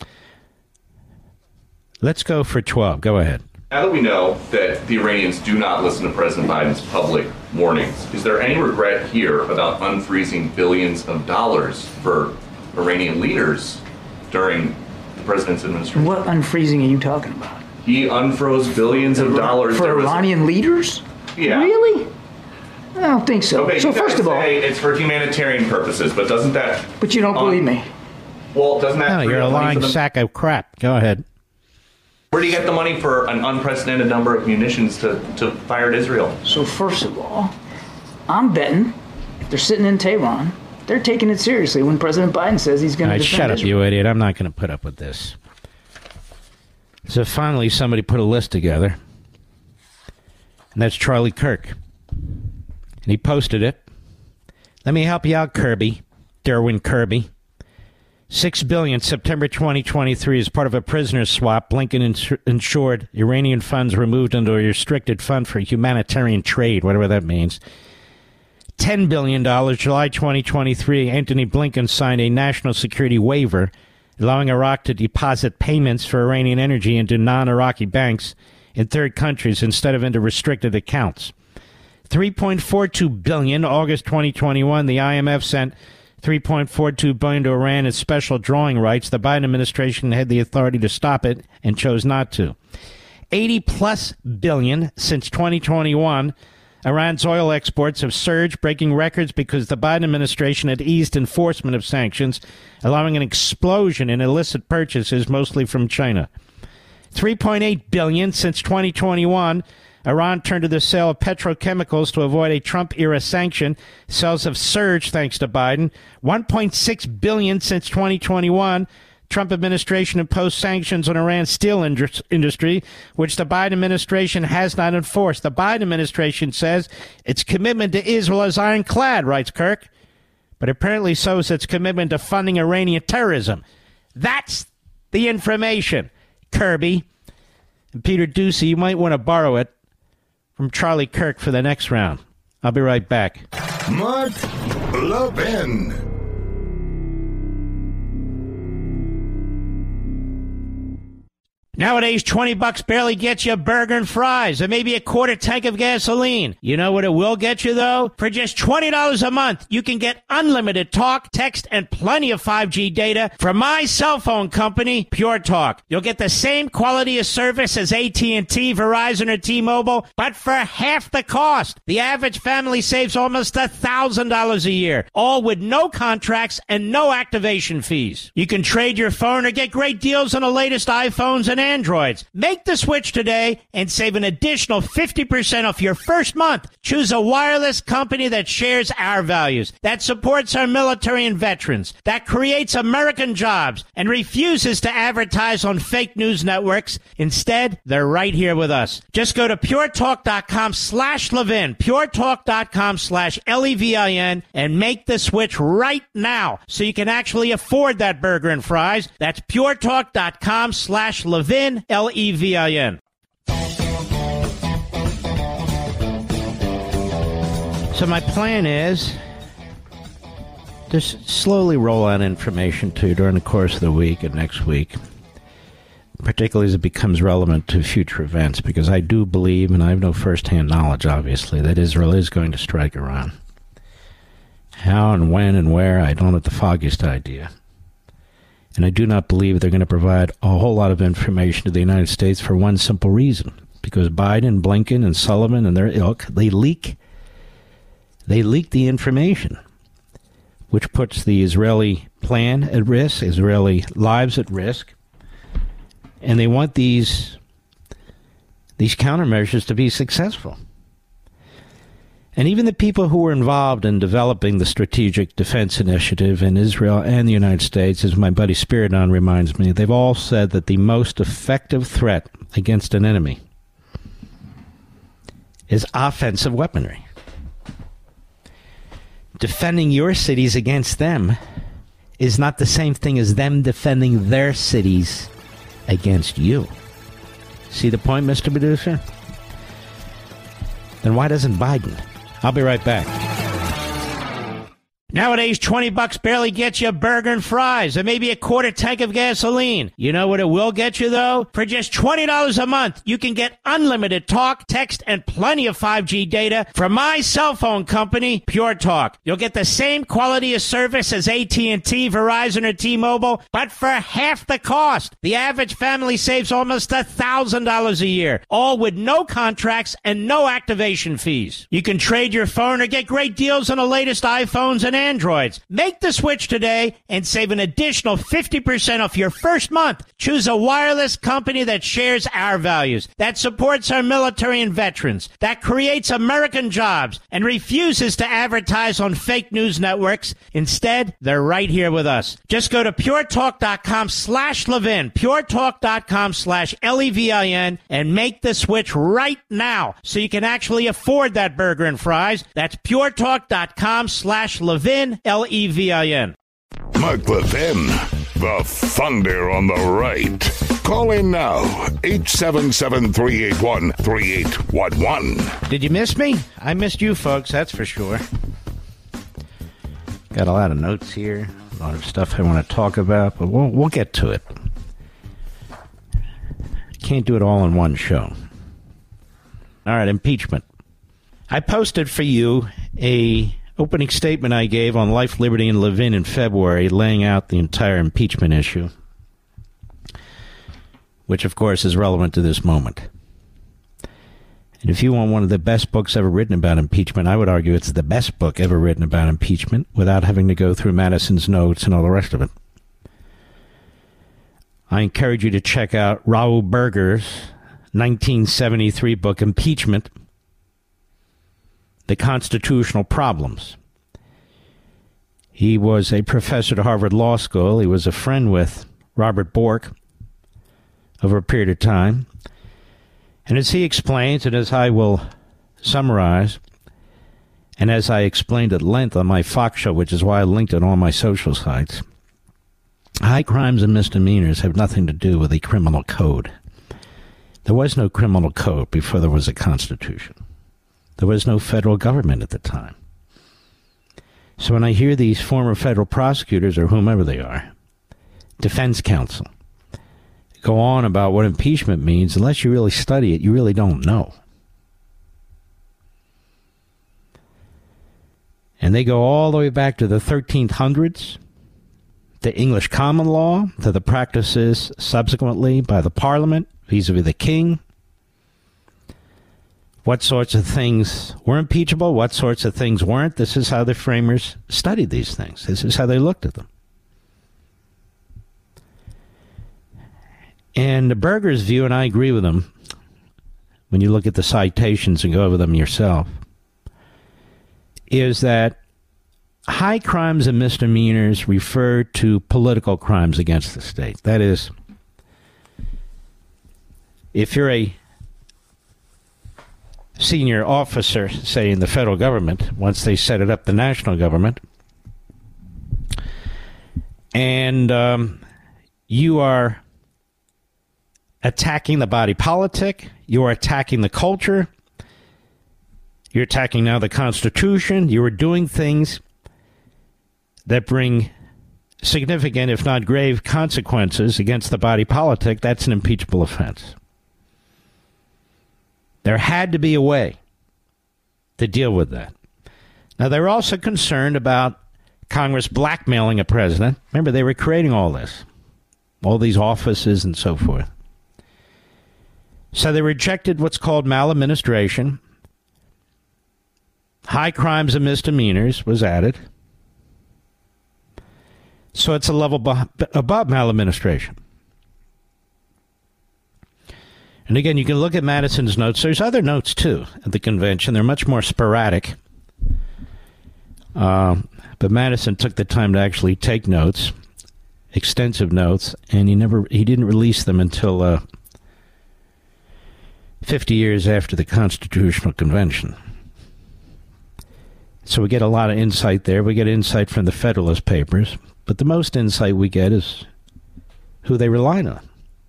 Let's go for 12. Go ahead. Now that we know that the Iranians do not listen to President Biden's public warnings, is there any regret here about unfreezing billions of dollars for Iranian leaders during the president's administration? What unfreezing are you talking about? He unfroze billions of dollars for Iranian leaders? Yeah. Really? I don't think so. Okay, so first of all, it's for humanitarian purposes, but doesn't that? But you don't believe me. Well, doesn't that? No, you're a lying sack of crap. Go ahead. Where do you get the money for an unprecedented number of munitions to fire at Israel? So first of all, I'm betting if they're sitting in Tehran, they're taking it seriously when President Biden says he's going to defend shut up, Israel. you idiot. I'm not going to put up with this. So finally, somebody put a list together And that's Charlie Kirk. And he posted it. Let me help you out, Kirby. Derwin Kirby. $6 billion September 2023 as part of a prisoner swap. Blinken ensured Iranian funds removed into a restricted fund for humanitarian trade, whatever that means. $10 billion July 2023. Antony Blinken signed a national security waiver allowing Iraq to deposit payments for Iranian energy into non-Iraqi banks in third countries instead of into restricted accounts. $3.42 billion August 2021. The IMF sent $3.42 billion to Iran as special drawing rights. The Biden administration had the authority to stop it and chose not to. $80+ billion since 2021. Iran's oil exports have surged, breaking records because the Biden administration had eased enforcement of sanctions, allowing an explosion in illicit purchases, mostly from China. $3.8 billion since 2021. Iran turned to the sale of petrochemicals to avoid a Trump-era sanction. Sales have surged thanks to Biden. $1.6 billion since 2021. Trump administration imposed sanctions on Iran's steel industry, which the Biden administration has not enforced. The Biden administration says its commitment to Israel is ironclad, writes Kirk. But apparently so is its commitment to funding Iranian terrorism. That's the information, Kirby. And Peter Doocy, you might want to borrow it from Charlie Kirk for the next round. I'll be right back. Mark Levin. Nowadays, $20 barely gets you a burger and fries and maybe a quarter tank of gasoline. You know what it will get you, though? For just $20 a month, you can get unlimited talk, text, and plenty of 5G data from my cell phone company, Pure Talk. You'll get the same quality of service as AT&T, Verizon, or T-Mobile, but for half the cost. The average family saves almost $1,000 a year, all with no contracts and no activation fees. You can trade your phone or get great deals on the latest iPhones and Androids. Make the switch today and save an additional 50% off your first month. Choose a wireless company that shares our values, that supports our military and veterans, that creates American jobs, and refuses to advertise on fake news networks. Instead, they're right here with us. Just go to puretalk.com/Levin, puretalk.com/LEVIN, and make the switch right now so you can actually afford that burger and fries. That's puretalk.com/Levin. Levin. So my plan is to slowly roll out information to you during the course of the week and next week, particularly as it becomes relevant to future events, because I do believe, and I have no firsthand knowledge, obviously, that Israel is going to strike Iran. How and when and where, I don't have the foggiest idea. And I do not believe they're going to provide a whole lot of information to the United States for one simple reason. Because Biden, Blinken, and Sullivan and their ilk, they leak the information, which puts the Israeli plan at risk, Israeli lives at risk. And they want these countermeasures to be successful. And even the people who were involved in developing the Strategic Defense Initiative in Israel and the United States, as my buddy Spiridon reminds me, they've all said that the most effective threat against an enemy is offensive weaponry. Defending your cities against them is not the same thing as them defending their cities against you. See the point, Mr. Producer? Then why doesn't Biden? I'll be right back. Nowadays, $20 barely gets you a burger and fries and maybe a quarter tank of gasoline. You know what it will get you, though? For just $20 a month, you can get unlimited talk, text, and plenty of 5G data from my cell phone company, Pure Talk. You'll get the same quality of service as AT&T, Verizon, or T-Mobile, but for half the cost. The average family saves almost $1,000 a year, all with no contracts and no activation fees. You can trade your phone or get great deals on the latest iPhones and Androids. Make the switch today and save an additional 50% off your first month. Choose a wireless company that shares our values, that supports our military and veterans, that creates American jobs, and refuses to advertise on fake news networks. Instead, they're right here with us. Just go to puretalk.com/Levin, puretalk.com/LEVIN, and make the switch right now so you can actually afford that burger and fries. That's puretalk.com/Levin, LEVIN. Mark Levin, the thunder on the right. Call in now, 877-381-3811. Did you miss me? I missed you folks, that's for sure. Got a lot of notes here, a lot of stuff I want to talk about, but we'll get to it. Can't do it all in one show. All right, impeachment. I posted for you a opening statement I gave on Life, Liberty, and Levin in February, laying out the entire impeachment issue, which, of course, is relevant to this moment. And if you want one of the best books ever written about impeachment, I would argue it's the best book ever written about impeachment without having to go through Madison's notes and all the rest of it. I encourage you to check out Raoul Berger's 1973 book, Impeachment, The Constitutional Problems. He was a professor at Harvard Law School. He was a friend with Robert Bork over a period of time. And as he explains, and as I will summarize, and as I explained at length on my Fox show, which is why I linked it on my social sites, high crimes and misdemeanors have nothing to do with the criminal code. There was no criminal code before there was a Constitution. There was no federal government at the time. So when I hear these former federal prosecutors, or whomever they are, defense counsel, go on about what impeachment means, unless you really study it, you really don't know. And they go all the way back to the 1300s, the English common law, to the practices subsequently by the Parliament, vis-a-vis the king. What sorts of things were impeachable, what sorts of things weren't. This is how the framers studied these things. This is how they looked at them. And Berger's view, and I agree with him, when you look at the citations and go over them yourself, is that high crimes and misdemeanors refer to political crimes against the state. That is, if you're a senior officer, say, in the federal government, once they set it up, the national government, and you are attacking the body politic, you are attacking the culture, you're attacking now the Constitution, you are doing things that bring significant, if not grave, consequences against the body politic, that's an impeachable offense. There had to be a way to deal with that. Now, they were also concerned about Congress blackmailing a president. Remember, they were creating all this, all these offices and so forth. So they rejected what's called maladministration. High crimes and misdemeanors was added. So it's a level above maladministration. And again, you can look at Madison's notes. There's other notes, too, at the convention. They're much more sporadic. But Madison took the time to actually take notes, extensive notes, and he didn't release them until 50 years after the Constitutional Convention. So we get a lot of insight there. We get insight from the Federalist Papers. But the most insight we get is who they relied on.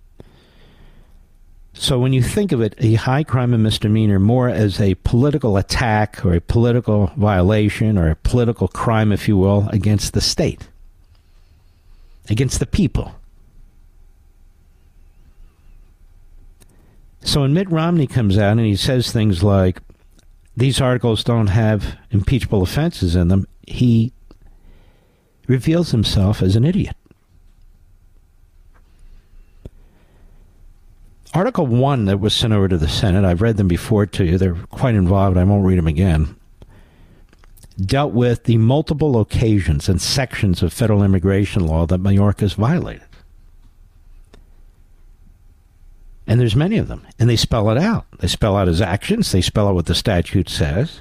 So when you think of it, a high crime and misdemeanor more as a political attack or a political violation or a political crime, if you will, against the state, against the people. So when Mitt Romney comes out and he says things like, these articles don't have impeachable offenses in them, he reveals himself as an idiot. Article 1 that was sent over to the Senate, I've read them before to you. They're quite involved. I won't read them again. dealt with the multiple occasions and sections of federal immigration law that Mayorkas violated. And there's many of them. And they spell it out. They spell out his actions. They spell out what the statute says.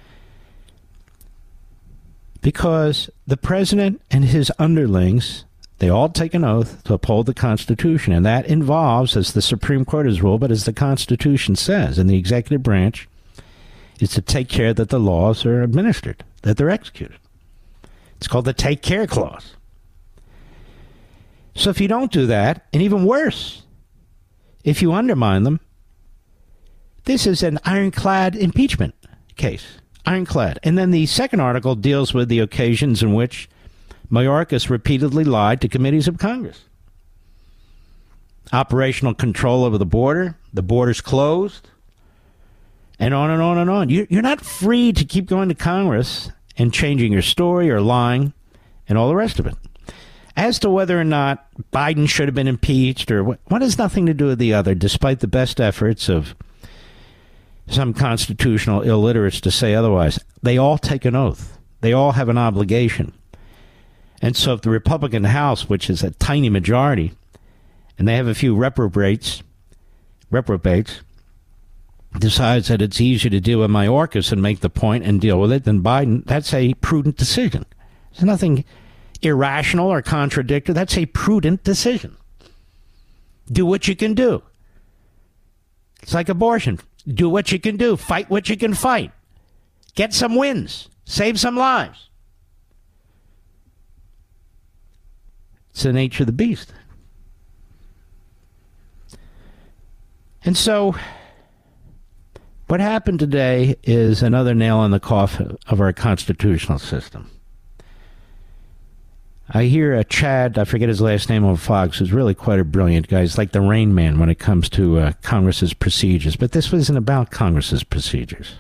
Because the president and his underlings, they all take an oath to uphold the Constitution. And that involves, as the Supreme Court has ruled, but as the Constitution says, in the executive branch, is to take care that the laws are administered, that they're executed. It's called the Take Care Clause. So if you don't do that, and even worse, if you undermine them, this is an ironclad impeachment case. Ironclad. And then the second article deals with the occasions in which Mayorkas repeatedly lied to committees of Congress. Operational control over the border's closed, and on and on and on. You're not free to keep going to Congress and changing your story or lying and all the rest of it. As to whether or not Biden should have been impeached or what has nothing to do with the other, despite the best efforts of some constitutional illiterates to say otherwise. They all take an oath. They all have an obligation. And so if the Republican House, which is a tiny majority, and they have a few reprobates, decides that it's easier to deal with Mayorkas and make the point and deal with it than Biden, that's a prudent decision. There's nothing irrational or contradictory. That's a prudent decision. Do what you can do. It's like abortion. Do what you can do. Fight what you can fight. Get some wins. Save some lives. It's the nature of the beast. And so what happened today is another nail in the coffin of our constitutional system. I hear Chad, I forget his last name on Fox, who's really quite a brilliant guy. He's like the Rain Man when it comes to Congress's procedures. But this wasn't about Congress's procedures.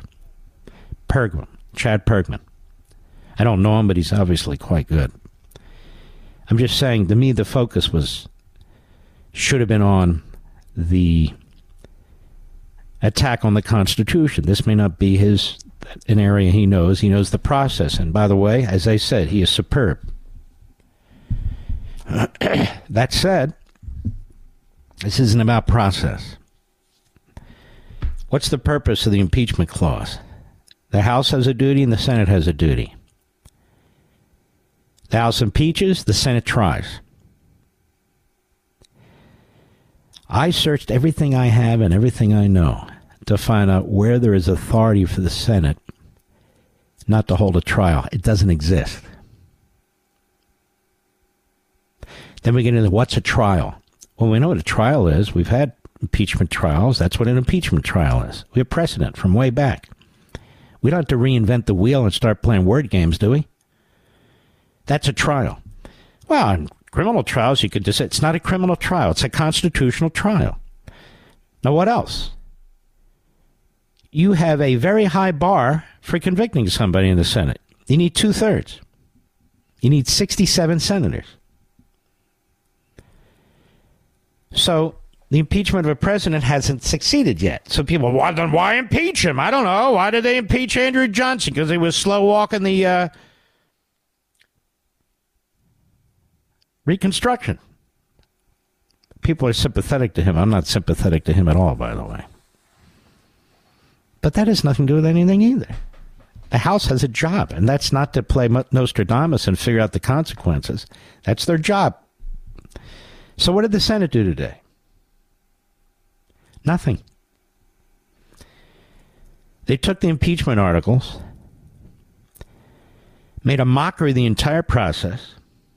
Chad Pergman. I don't know him, but he's obviously quite good. I'm just saying, to me, the focus should have been on the attack on the Constitution. This may not be an area he knows. He knows the process. And by the way, as I said, he is superb. That said, this isn't about process. What's the purpose of the impeachment clause? The House has a duty and the Senate has a duty. The House impeaches, the Senate tries. I searched everything I have and everything I know to find out where there is authority for the Senate not to hold a trial. It doesn't exist. Then we get into what's a trial. Well, we know what a trial is. We've had impeachment trials. That's what an impeachment trial is. We have precedent from way back. We don't have to reinvent the wheel and start playing word games, do we? That's a trial. Well, in criminal trials, you could just say it's not a criminal trial. It's a constitutional trial. Now, what else? You have a very high bar for convicting somebody in the Senate. You need 2/3. You need 67 senators. So the impeachment of a president hasn't succeeded yet. So people, why impeach him? I don't know. Why did they impeach Andrew Johnson? Because he was slow walking the Reconstruction. People are sympathetic to him. I'm not sympathetic to him at all, by the way. But that has nothing to do with anything either. The House has a job, and that's not to play Nostradamus and figure out the consequences. That's their job. So what did the Senate do today? Nothing. They took the impeachment articles, made a mockery of the entire process,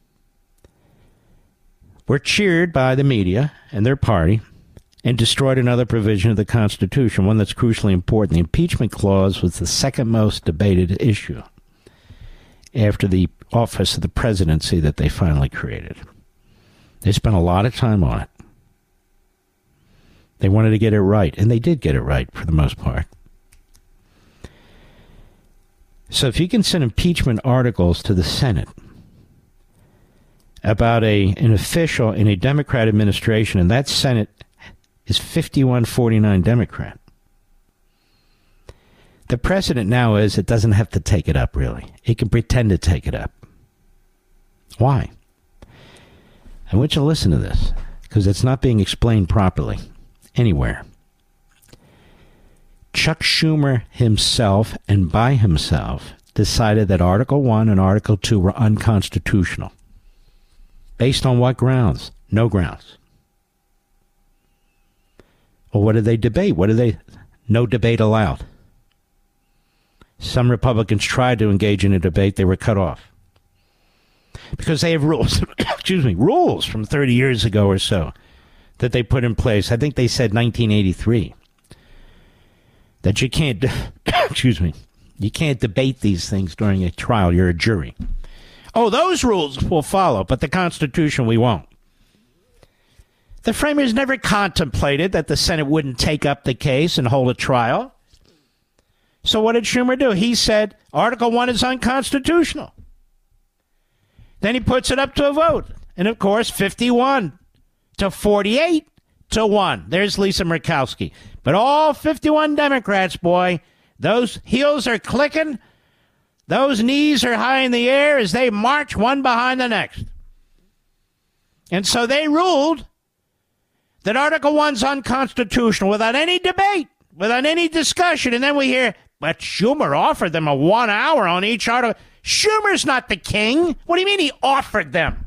were cheered by the media and their party, and destroyed another provision of the Constitution, one that's crucially important. The impeachment clause was the second most debated issue after the office of the presidency that they finally created. They spent a lot of time on it. They wanted to get it right, and they did get it right for the most part. So if you can send impeachment articles to the Senate about an official in a Democrat administration, and that Senate is 51-49 Democrat, The precedent now is it doesn't have to take it up, really. It can pretend to take it up. Why? I want you to listen to this, because it's not being explained properly anywhere. Chuck Schumer himself, and by himself, decided that Article 1 and Article 2 were unconstitutional. Based on what grounds? No grounds. Well, what did they debate? No debate allowed. Some Republicans tried to engage in a debate. They were cut off. Because they have rules, rules from 30 years ago or so that they put in place. I think they said 1983. That you can't, you can't debate these things during a trial. You're a jury. Oh, those rules will follow, but the Constitution we won't. The framers never contemplated that the Senate wouldn't take up the case and hold a trial. So what did Schumer do? He said Article 1 is unconstitutional. Then he puts it up to a vote. And, of course, 51 to 48 to 1. There's Lisa Murkowski. But all 51 Democrats, boy, those heels are clicking. Those knees are high in the air as they march one behind the next. And so they ruled that Article 1's unconstitutional without any debate, without any discussion. And then we hear, but Schumer offered them a 1 hour on each article. Schumer's not the king. What do you mean he offered them?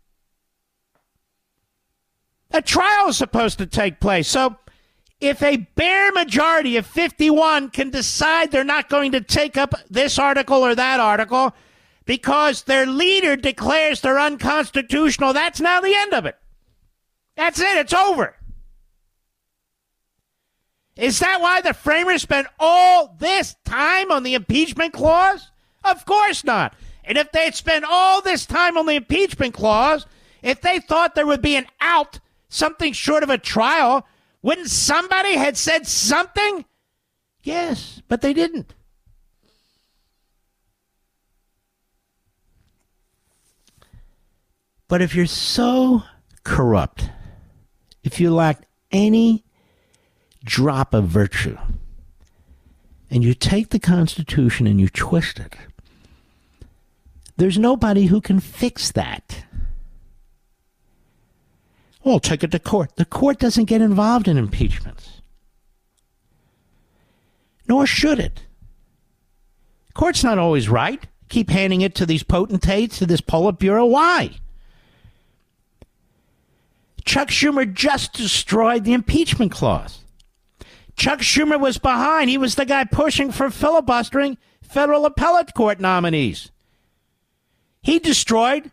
A trial is supposed to take place. So if a bare majority of 51 can decide they're not going to take up this article or that article because their leader declares they're unconstitutional, that's now the end of it. That's it. It's over. Is that why the framers spent all this time on the impeachment clause? Of course not. And if they'd spent all this time on the impeachment clause, if they thought there would be an out, something short of a trial, wouldn't somebody had said something? Yes, but they didn't. But if you're so corrupt, if you lack any drop of virtue, and you take the Constitution and you twist it, there's nobody who can fix that. Well, take it to court. The court doesn't get involved in impeachments. Nor should it. Court's not always right. Keep handing it to these potentates, to this Politburo. Why? Chuck Schumer just destroyed the impeachment clause. Chuck Schumer was behind. He was the guy pushing for filibustering federal appellate court nominees. He destroyed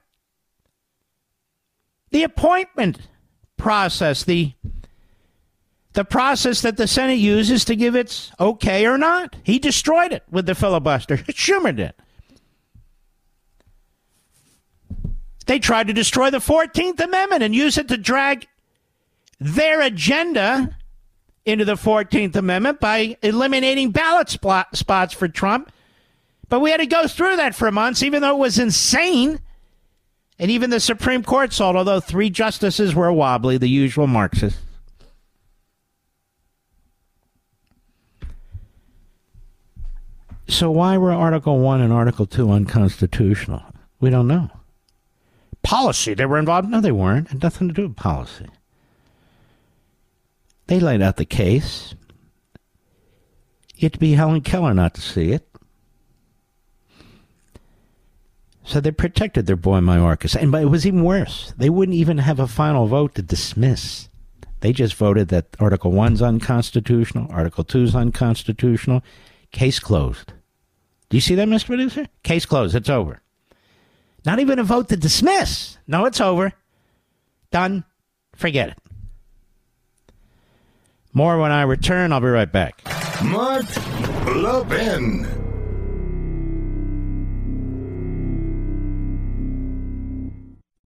the appointment process, the process that the Senate uses to give its okay or not. He destroyed it with the filibuster. Schumer did. They tried to destroy the 14th Amendment and use it to drag their agenda into the 14th Amendment by eliminating ballot spots for Trump. But we had to go through that for months, even though it was insane. And even the Supreme Court saw it, although 3 justices were wobbly, the usual Marxists. So why were Article 1 and Article 2 unconstitutional? We don't know. Policy, they were involved? No, they weren't. It had nothing to do with policy. They laid out the case. You had to be Helen Keller not to see it. So they protected their boy Mayorkas. And it was even worse. They wouldn't even have a final vote to dismiss. They just voted that Article 1's unconstitutional, Article 2's unconstitutional. Case closed. Do you see that, Mr. Producer? Case closed. It's over. Not even a vote to dismiss. No, it's over. Done. Forget it. More when I return. I'll be right back. Mark Levin.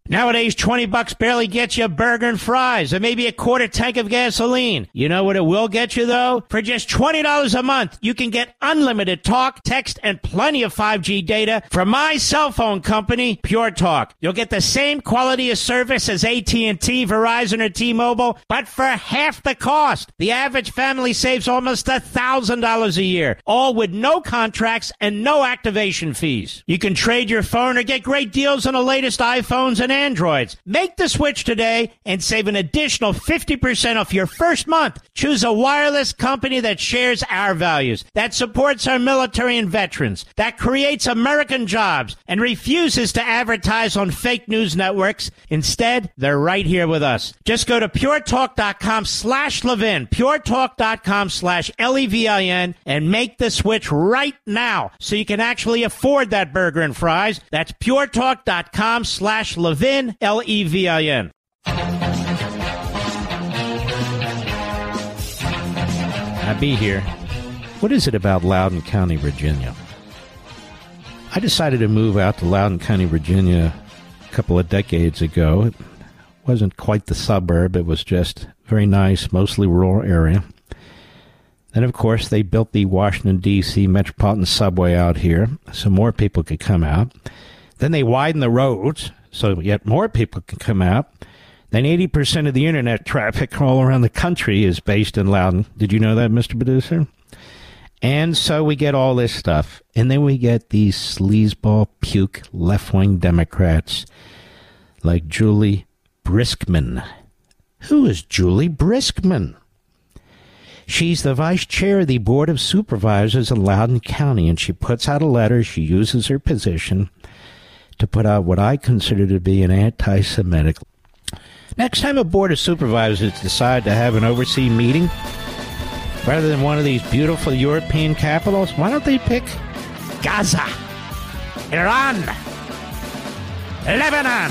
Nowadays, $20 barely gets you a burger and fries and maybe a quarter tank of gasoline. You know what it will get you, though? For just $20 a month, you can get unlimited talk, text, and plenty of 5G data from my cell phone company, Pure Talk. You'll get the same quality of service as AT&T, Verizon, or T-Mobile, but for half the cost. The average family saves almost $1,000 a year, all with no contracts and no activation fees. You can trade your phone or get great deals on the latest iPhones and Androids. Make the switch today and save an additional 50% off your first month. Choose a wireless company that shares our values, that supports our military and veterans, that creates American jobs, and refuses to advertise on fake news networks. Instead, they're right here with us. Just go to puretalk.com/Levin, puretalk.com/LEVIN, and make the switch right now so you can actually afford that burger and fries. That's puretalk.com/Levin. LEVIN. I be here. What is it about Loudoun County, Virginia? I decided to move out to Loudoun County, Virginia a couple of decades ago. It wasn't quite the suburb. It was just very nice, mostly rural area. Then, of course, they built the Washington, D.C. Metropolitan Subway out here so more people could come out. Then they widened the roads so yet more people can come out. Then 80% of the internet traffic all around the country is based in Loudoun. Did you know that, Mr. Producer? And so we get all this stuff. And then we get these sleazeball, puke, left-wing Democrats like Julie Briskman. Who is Julie Briskman? She's the vice chair of the Board of Supervisors in Loudoun County, and she puts out a letter. She uses her position to put out what I consider to be an anti-Semitic. Next time a Board of Supervisors decide to have an overseas meeting, rather than one of these beautiful European capitals, why don't they pick Gaza, Iran, Lebanon?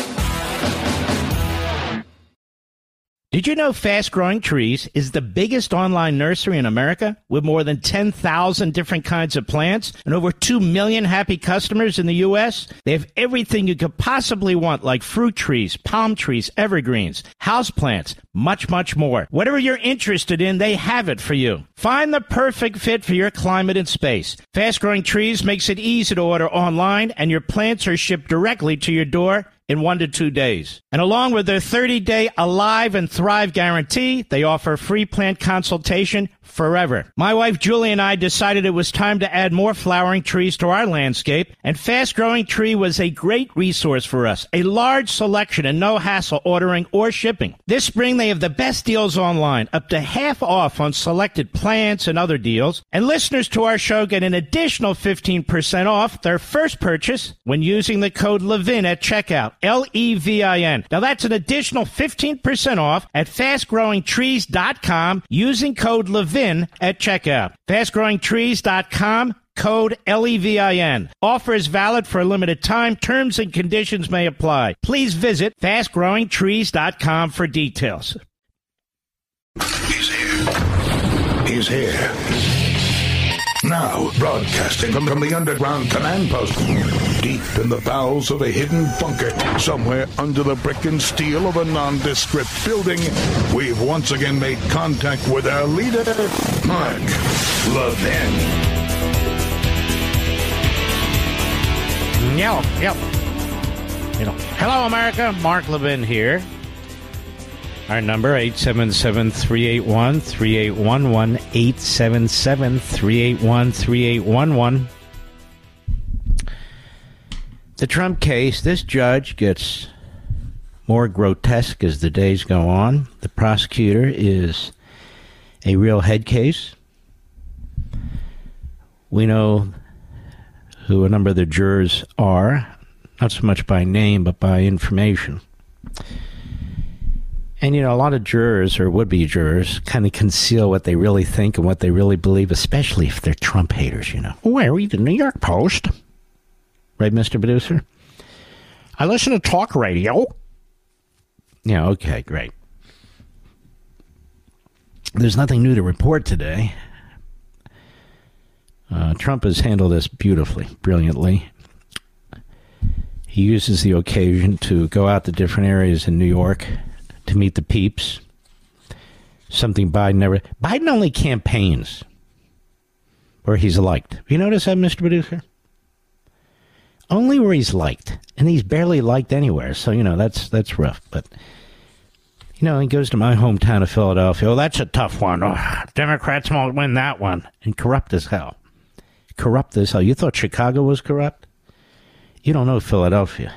Did you know Fast Growing Trees is the biggest online nursery in America with more than 10,000 different kinds of plants and over 2 million happy customers in the U.S.? They have everything you could possibly want, like fruit trees, palm trees, evergreens, houseplants, much, much more. Whatever you're interested in, they have it for you. Find the perfect fit for your climate and space. Fast Growing Trees makes it easy to order online, and your plants are shipped directly to your door in 1 to 2 days. And along with their 30-day Alive and Thrive guarantee, they offer free plant consultation forever. My wife Julie and I decided it was time to add more flowering trees to our landscape, and Fast Growing Tree was a great resource for us. A large selection and no hassle ordering or shipping. This spring they have the best deals online, up to half off on selected plants and other deals. And listeners to our show get an additional 15% off their first purchase when using the code LEVIN at checkout. LEVIN. Now that's an additional 15% off at fastgrowingtrees.com using code LEVIN at checkout. Fastgrowingtrees.com, code LEVIN. Offer is valid for a limited time. Terms and conditions may apply. Please visit fastgrowingtrees.com for details. He's here. He's here. Now, broadcasting from the underground command post, deep in the bowels of a hidden bunker, somewhere under the brick and steel of a nondescript building, we've once again made contact with our leader, Mark Levin. Yep. Hello, America. Mark Levin here. Our number, 877-381-3811, 877-381-3811. The Trump case, this judge gets more grotesque as the days go on. The prosecutor is a real head case. We know who a number of the jurors are, not so much by name, but by information. And, you know, a lot of jurors or would-be jurors kind of conceal what they really think and what they really believe, especially if they're Trump haters, you know. Oh, I read the New York Post. Right, Mr. Producer? I listen to talk radio. Yeah, okay, great. There's nothing new to report today. Trump has handled this beautifully, brilliantly. He uses the occasion to go out to different areas in New York to meet the peeps. Something Biden never... Biden only campaigns where he's liked. You notice that, Mr. Producer? Only where he's liked. And he's barely liked anywhere. So, that's rough. But, he goes to my hometown of Philadelphia. Oh, that's a tough one. Oh, Democrats won't win that one. And corrupt as hell. Corrupt as hell. You thought Chicago was corrupt? You don't know Philadelphia.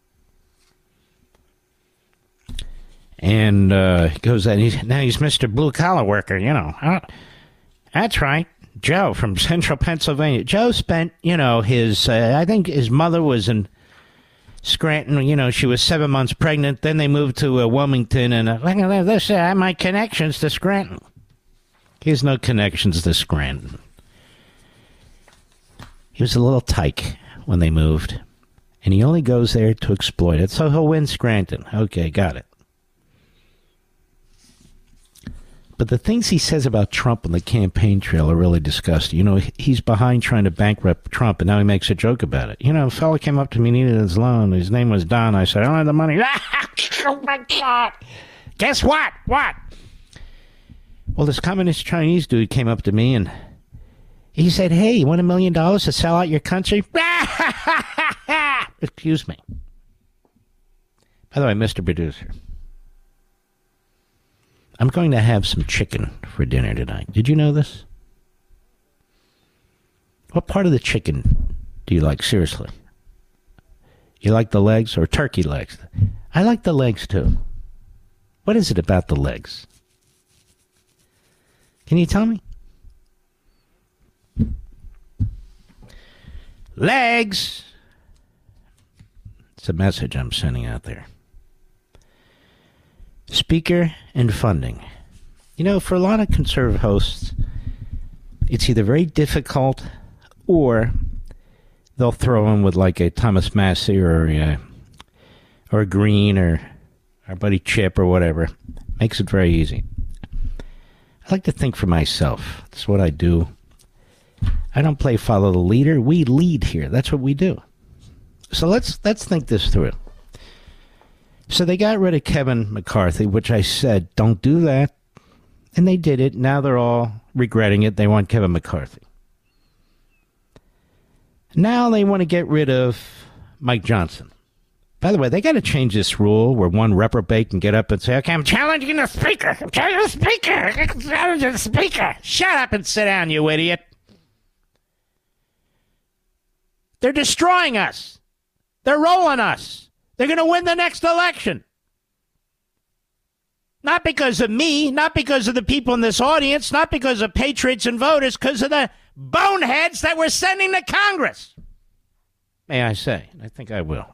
And goes that now he's Mr. Blue Collar Worker, That's right. Joe from Central Pennsylvania. Joe spent, his, I think his mother was in Scranton. She was 7 months pregnant. Then they moved to Wilmington. And look at this. I have my connections to Scranton. He has no connections to Scranton. He was a little tyke when they moved. And he only goes there to exploit it. So he'll win Scranton. Okay, got it. But the things he says about Trump on the campaign trail are really disgusting. He's behind trying to bankrupt Trump, and now he makes a joke about it. A fella came up to me, needed his loan. His name was Don. I said, I don't have the money. Oh, my God. Guess what? What? Well, this communist Chinese dude came up to me, and he said, hey, you want $1 million to sell out your country? Excuse me. By the way, Mr. Producer, I'm going to have some chicken for dinner tonight. Did you know this? What part of the chicken do you like, seriously? You like the legs or turkey legs? I like the legs, too. What is it about the legs? Can you tell me? Legs! It's a message I'm sending out there. Speaker and funding. For a lot of conservative hosts, it's either very difficult or they'll throw in with like a Thomas Massey or a Green or our buddy Chip or whatever. Makes it very easy. I like to think for myself. That's what I do. I don't play follow the leader. We lead here. That's what we do. So let's think this through. So they got rid of Kevin McCarthy, which I said, don't do that. And they did it. Now they're all regretting it. They want Kevin McCarthy. Now they want to get rid of Mike Johnson. By the way, they got to change this rule where one reprobate can get up and say, okay, I'm challenging the speaker. I'm challenging the speaker. I'm challenging the speaker. Shut up and sit down, you idiot. They're destroying us. They're rolling us. They're going to win the next election. Not because of me, not because of the people in this audience, not because of patriots and voters, because of the boneheads that we're sending to Congress. May I say? I think I will.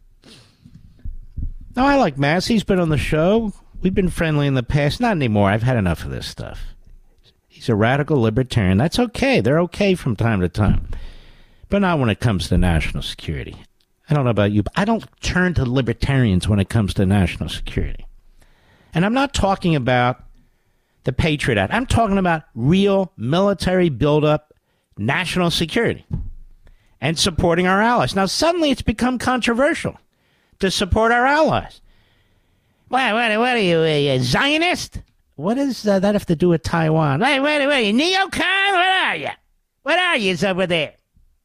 No, I like Massey. He's been on the show. We've been friendly in the past. Not anymore. I've had enough of this stuff. He's a radical libertarian. That's okay. They're okay from time to time. But not when it comes to national security. I don't know about you, but I don't turn to libertarians when it comes to national security. And I'm not talking about the Patriot Act. I'm talking about real military buildup, national security, and supporting our allies. Now, suddenly it's become controversial to support our allies. What are you, a Zionist? What does that have to do with Taiwan? Wait, you neocon? What are you? What are you over there?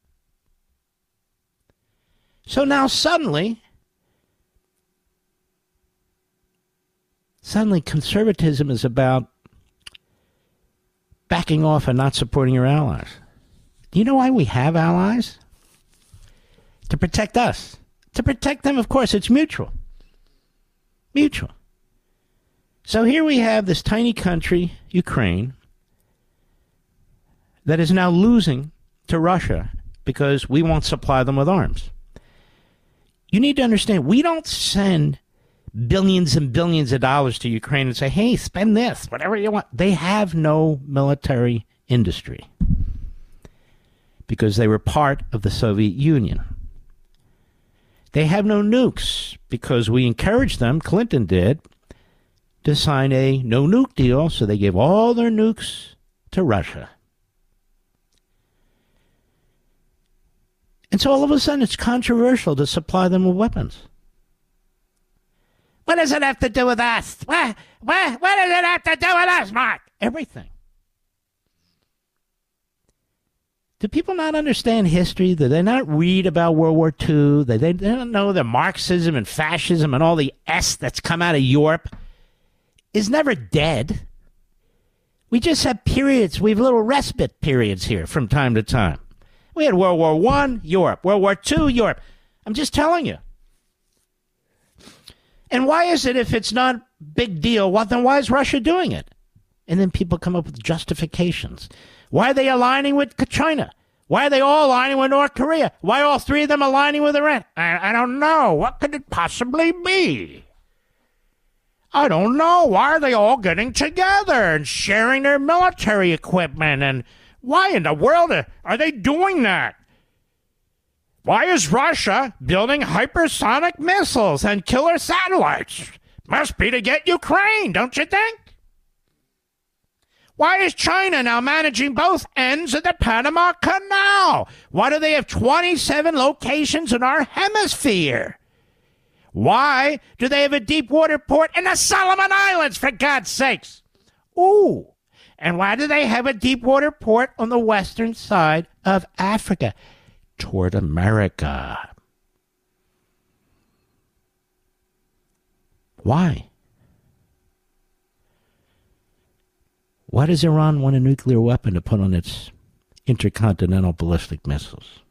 So now suddenly conservatism is about backing off and not supporting your allies. Do you know why we have allies? To protect us. To protect them, of course, it's mutual. Mutual. So here we have this tiny country, Ukraine, that is now losing to Russia because we won't supply them with arms. You need to understand, we don't send billions and billions of dollars to Ukraine and say, hey, spend this, whatever you want. They have no military industry because they were part of the Soviet Union. They have no nukes because we encouraged them, Clinton did, to sign a no-nuke deal, so they gave all their nukes to Russia. And so all of a sudden it's controversial to supply them with weapons. What does it have to do with us? What does it have to do with us, Mark? Everything. Do people not understand history? Do they not read about World War II? They don't know that Marxism and fascism and all the S that's come out of Europe is never dead. We just have periods. We have little respite periods here from time to time. We had World War I, Europe. World War II, Europe. I'm just telling you. And why is it, if it's not big deal, then why is Russia doing it? And then people come up with justifications. Why are they aligning with China? Why are they all aligning with North Korea? Why are all three of them aligning with Iran? I don't know. What could it possibly be? I don't know. Why are they all getting together and sharing their military equipment? And why in the world are they doing that? Why is Russia building hypersonic missiles and killer satellites? Must be to get Ukraine, don't you think? Why is China now managing both ends of the Panama Canal? Why do they have 27 locations in our hemisphere? Why do they have a deep water port in the Solomon Islands, for God's sakes? Ooh. And why do they have a deep water port on the western side of Africa, toward America? Why? Why does Iran want a nuclear weapon to put on its intercontinental ballistic missiles?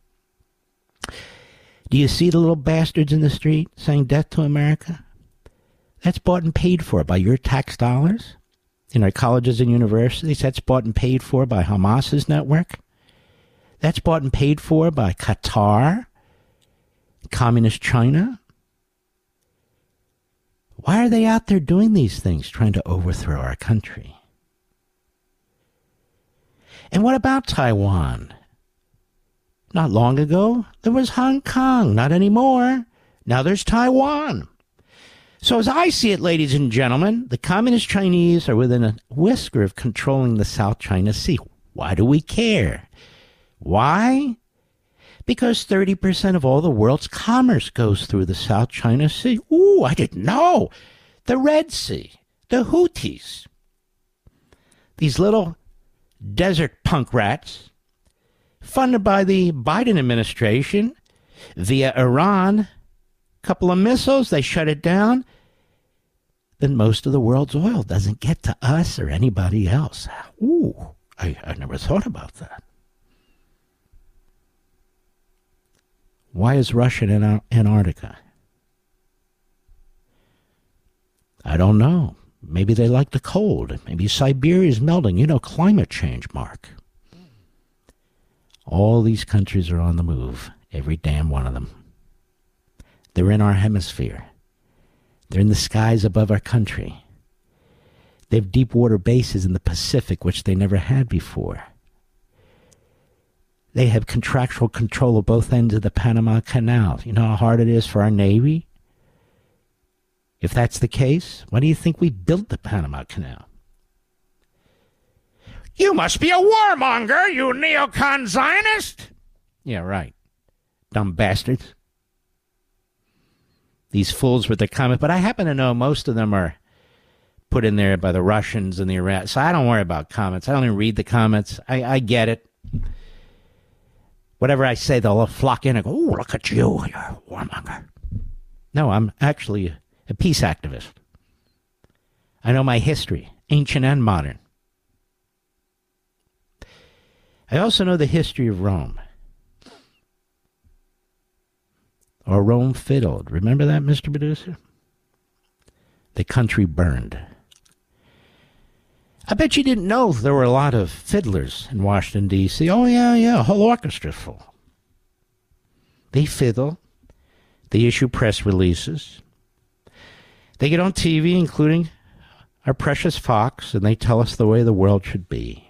Do you see the little bastards in the street saying death to America? That's bought and paid for by your tax dollars in our colleges and universities. That's bought and paid for by Hamas's network. That's bought and paid for by Qatar, Communist China. Why are they out there doing these things, trying to overthrow our country? And what about Taiwan? Not long ago, there was Hong Kong. Not anymore. Now there's Taiwan. So as I see it, ladies and gentlemen, the Communist Chinese are within a whisker of controlling the South China Sea. Why do we care? Why? Because 30% of all the world's commerce goes through the South China Sea. Ooh, I didn't know. The Red Sea, the Houthis. These little desert punk rats, funded by the Biden administration via Iran, a couple of missiles, they shut it down. Then most of the world's oil doesn't get to us or anybody else. Ooh, I never thought about that. Why is Russia in Antarctica? I don't know. Maybe they like the cold. Maybe Siberia's melting. You know, climate change, Mark. All these countries are on the move. Every damn one of them. They're in our hemisphere. They're in the skies above our country. They have deep water bases in the Pacific, which they never had before. They have contractual control of both ends of the Panama Canal. You know how hard it is for our Navy? If that's the case, why do you think we built the Panama Canal? You must be a warmonger, you neocon Zionist! Yeah, right. Dumb bastards. These fools with the comment, but I happen to know most of them are put in there by the Russians and the Iranians, so I don't worry about comments. I don't even read the comments. I get it. Whatever I say, they'll flock in and go, "Oh, look at you, you're a warmonger." No, I'm actually a peace activist. I know my history, ancient and modern. I also know the history of Rome. Or Rome fiddled. Remember that, Mr. Producer? The country burned. I bet you didn't know there were a lot of fiddlers in Washington, D.C. Oh, yeah, a whole orchestra's full. They fiddle. They issue press releases. They get on TV, including our precious Fox, and they tell us the way the world should be.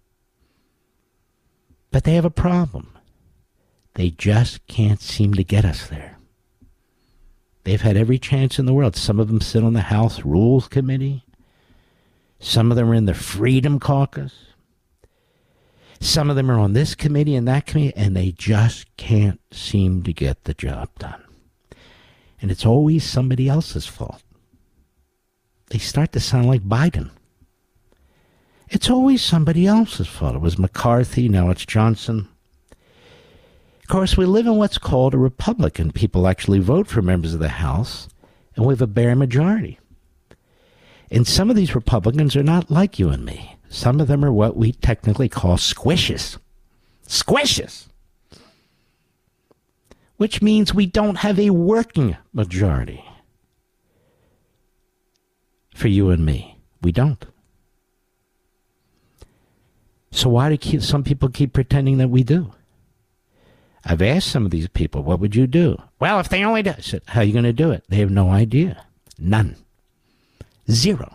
But they have a problem. They just can't seem to get us there. They've had every chance in the world. Some of them sit on the House Rules Committee. Some of them are in the Freedom Caucus. Some of them are on this committee and that committee, and they just can't seem to get the job done. And it's always somebody else's fault. They start to sound like Biden. It's always somebody else's fault. It was McCarthy, now it's Johnson. Of course, we live in what's called a republic, and people actually vote for members of the House, and we have a bare majority. And some of these Republicans are not like you and me. Some of them are what we technically call squishes. Squishes! Which means we don't have a working majority. For you and me, we don't. So why do some people keep pretending that we do? I've asked some of these people, what would you do? Well, if they only do. I said, how are you going to do it? They have no idea. None. Zero.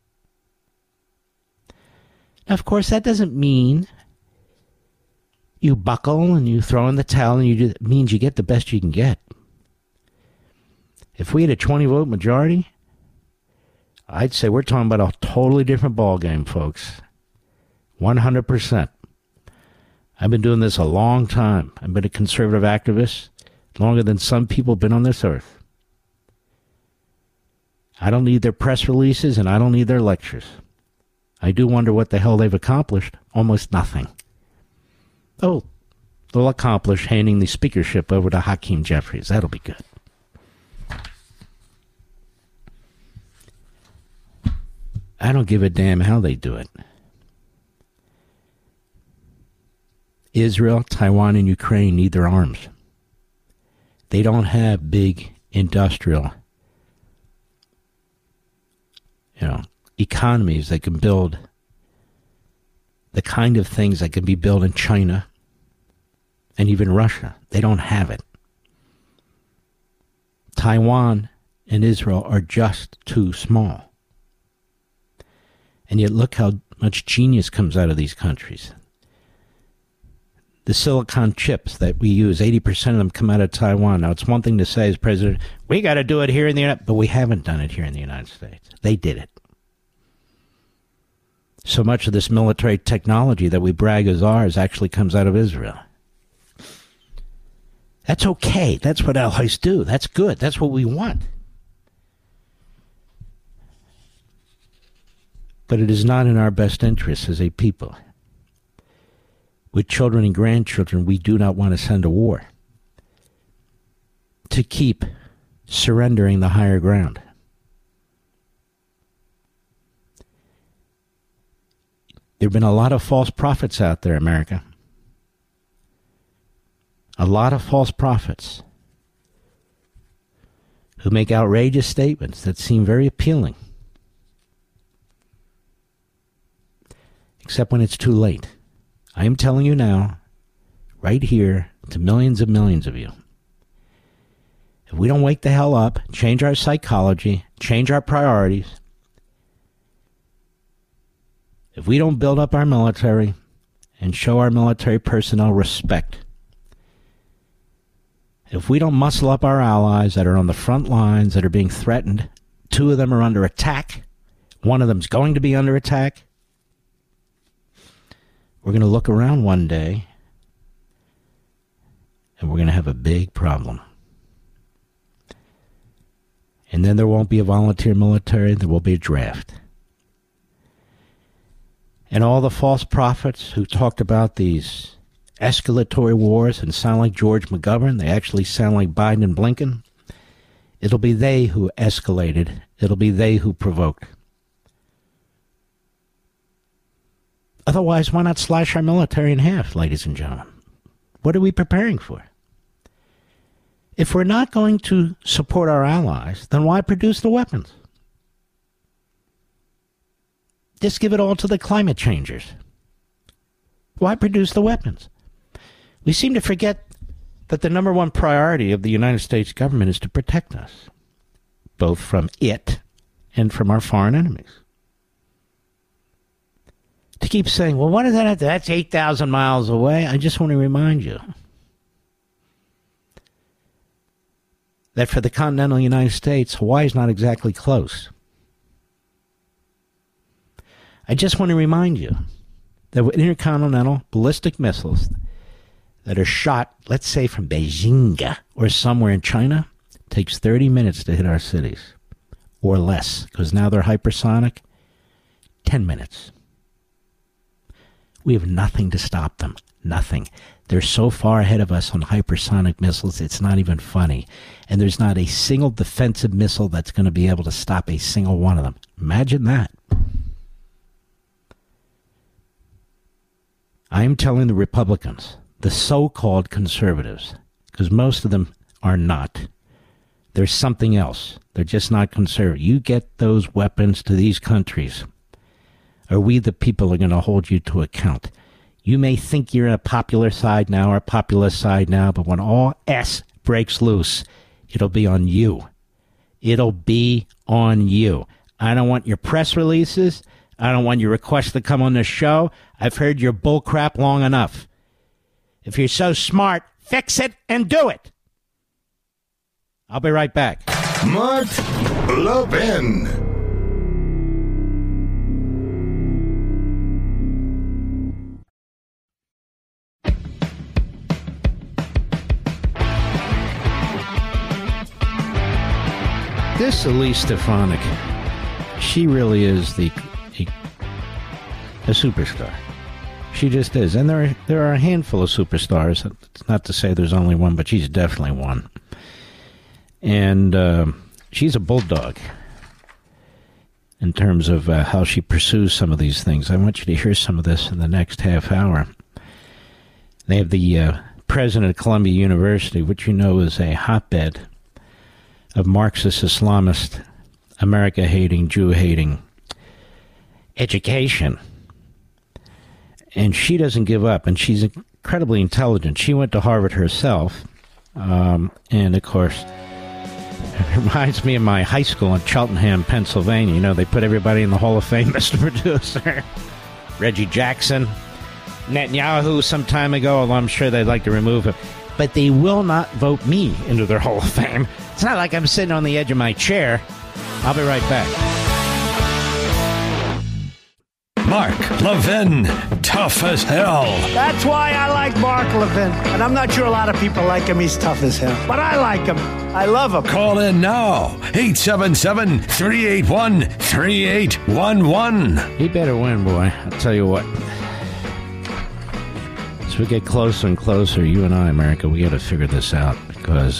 Now, of course, that doesn't mean you buckle and you throw in the towel and you do. It means you get the best you can get. If we had a 20-vote majority, I'd say we're talking about a totally different ballgame, folks. 100%. I've been doing this a long time. I've been a conservative activist longer than some people have been on this earth. I don't need their press releases and I don't need their lectures. I do wonder what the hell they've accomplished. Almost nothing. Oh, they'll accomplish handing the speakership over to Hakeem Jeffries. That'll be good. I don't give a damn how they do it. Israel, Taiwan, and Ukraine need their arms. They don't have big industrial, economies that can build the kind of things that can be built in China and even Russia. They don't have it. Taiwan and Israel are just too small. And yet look how much genius comes out of these countries. The silicon chips that we use, 80% of them come out of Taiwan. Now, it's one thing to say as president, we got to do it here in the United States, but we haven't done it here in the United States. They did it. So much of this military technology that we brag as ours actually comes out of Israel. That's okay. That's what allies do. That's good. That's what we want. But it is not in our best interest as a people. With children and grandchildren, we do not want to send a war to keep surrendering the higher ground. There have been a lot of false prophets out there, America. A lot of false prophets who make outrageous statements that seem very appealing. Except when it's too late. I am telling you now, right here, to millions and millions of you, if we don't wake the hell up, change our psychology, change our priorities, if we don't build up our military and show our military personnel respect, if we don't muscle up our allies that are on the front lines, that are being threatened, 2 of them are under attack, 1 of them's going to be under attack, we're going to look around one day and we're going to have a big problem. And then there won't be a volunteer military, there will be a draft. And all the false prophets who talked about these escalatory wars and sound like George McGovern, they actually sound like Biden and Blinken. It'll be they who escalated. It'll be they who provoked. Otherwise, why not slash our military in half, ladies and gentlemen? What are we preparing for? If we're not going to support our allies, then why produce the weapons? Just give it all to the climate changers. Why produce the weapons? We seem to forget that the number one priority of the United States government is to protect us, both from it and from our foreign enemies. To keep saying, well, what does that have to? That's 8,000 miles away. I just want to remind you that for the continental United States, Hawaii is not exactly close. I just want to remind you The intercontinental ballistic missiles that are shot, let's say from Beijing or somewhere in China, takes 30 minutes to hit our cities, or less, because now they're hypersonic. 10 minutes. We have nothing to stop them. Nothing. They're so far ahead of us on hypersonic missiles, it's not even funny. And there's not a single defensive missile that's going to be able to stop a single one of them. Imagine that. I am telling the Republicans, the so-called conservatives, because most of them are not. There's something else. They're just not conservative. You get those weapons to these countries, or we the people are going to hold you to account. You may think you're a popular side now or a populist side now, but when all S breaks loose, it'll be on you. It'll be on you. I don't want your press releases. I don't want your requests to come on the show. I've heard your bull crap long enough. If you're so smart, fix it and do it. I'll be right back. Mark Levin. This Elise Stefanik, she really is a superstar. She just is. And there are a handful of superstars. It's not to say there's only one, but she's definitely one. And she's a bulldog in terms of how she pursues some of these things. I want you to hear some of this in the next half hour. They have the president of Columbia University, which you know is a hotbed of Marxist, Islamist, America-hating, Jew-hating education. And she doesn't give up, and she's incredibly intelligent. She went to Harvard herself, and, of course, it reminds me of my high school in Cheltenham, Pennsylvania. You know, they put everybody in the Hall of Fame, Mr. Producer. Reggie Jackson, Netanyahu some time ago, although I'm sure they'd like to remove him. But they will not vote me into their Hall of Fame. It's not like I'm sitting on the edge of my chair. I'll be right back. Mark Levin, tough as hell. That's why I like Mark Levin. And I'm not sure a lot of people like him. He's tough as hell. But I like him. I love him. Call in now. 877-381-3811. He better win, boy. I'll tell you what. As we get closer and closer, you and I, America, we got to figure this out. Because,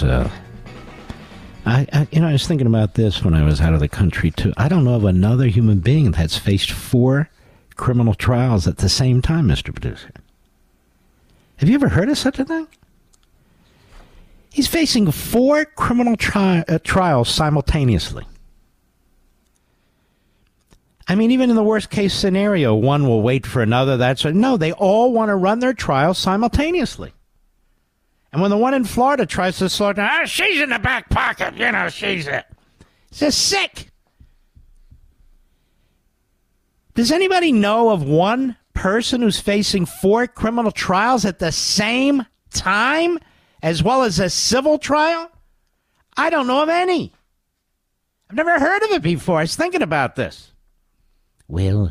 I was thinking about this when I was out of the country, too. I don't know of another human being that's faced 4 criminal trials at the same time, Mr. Producer. Have you ever heard of such a thing? He's facing 4 criminal trials simultaneously. I mean, even in the worst case scenario, one will wait for another. No, they all want to run their trials simultaneously. And when the one in Florida tries to slow down, she's in the back pocket, she's it. It's just sick. Does anybody know of one person who's facing 4 criminal trials at the same time, as well as a civil trial? I don't know of any. I've never heard of it before. I was thinking about this. Well,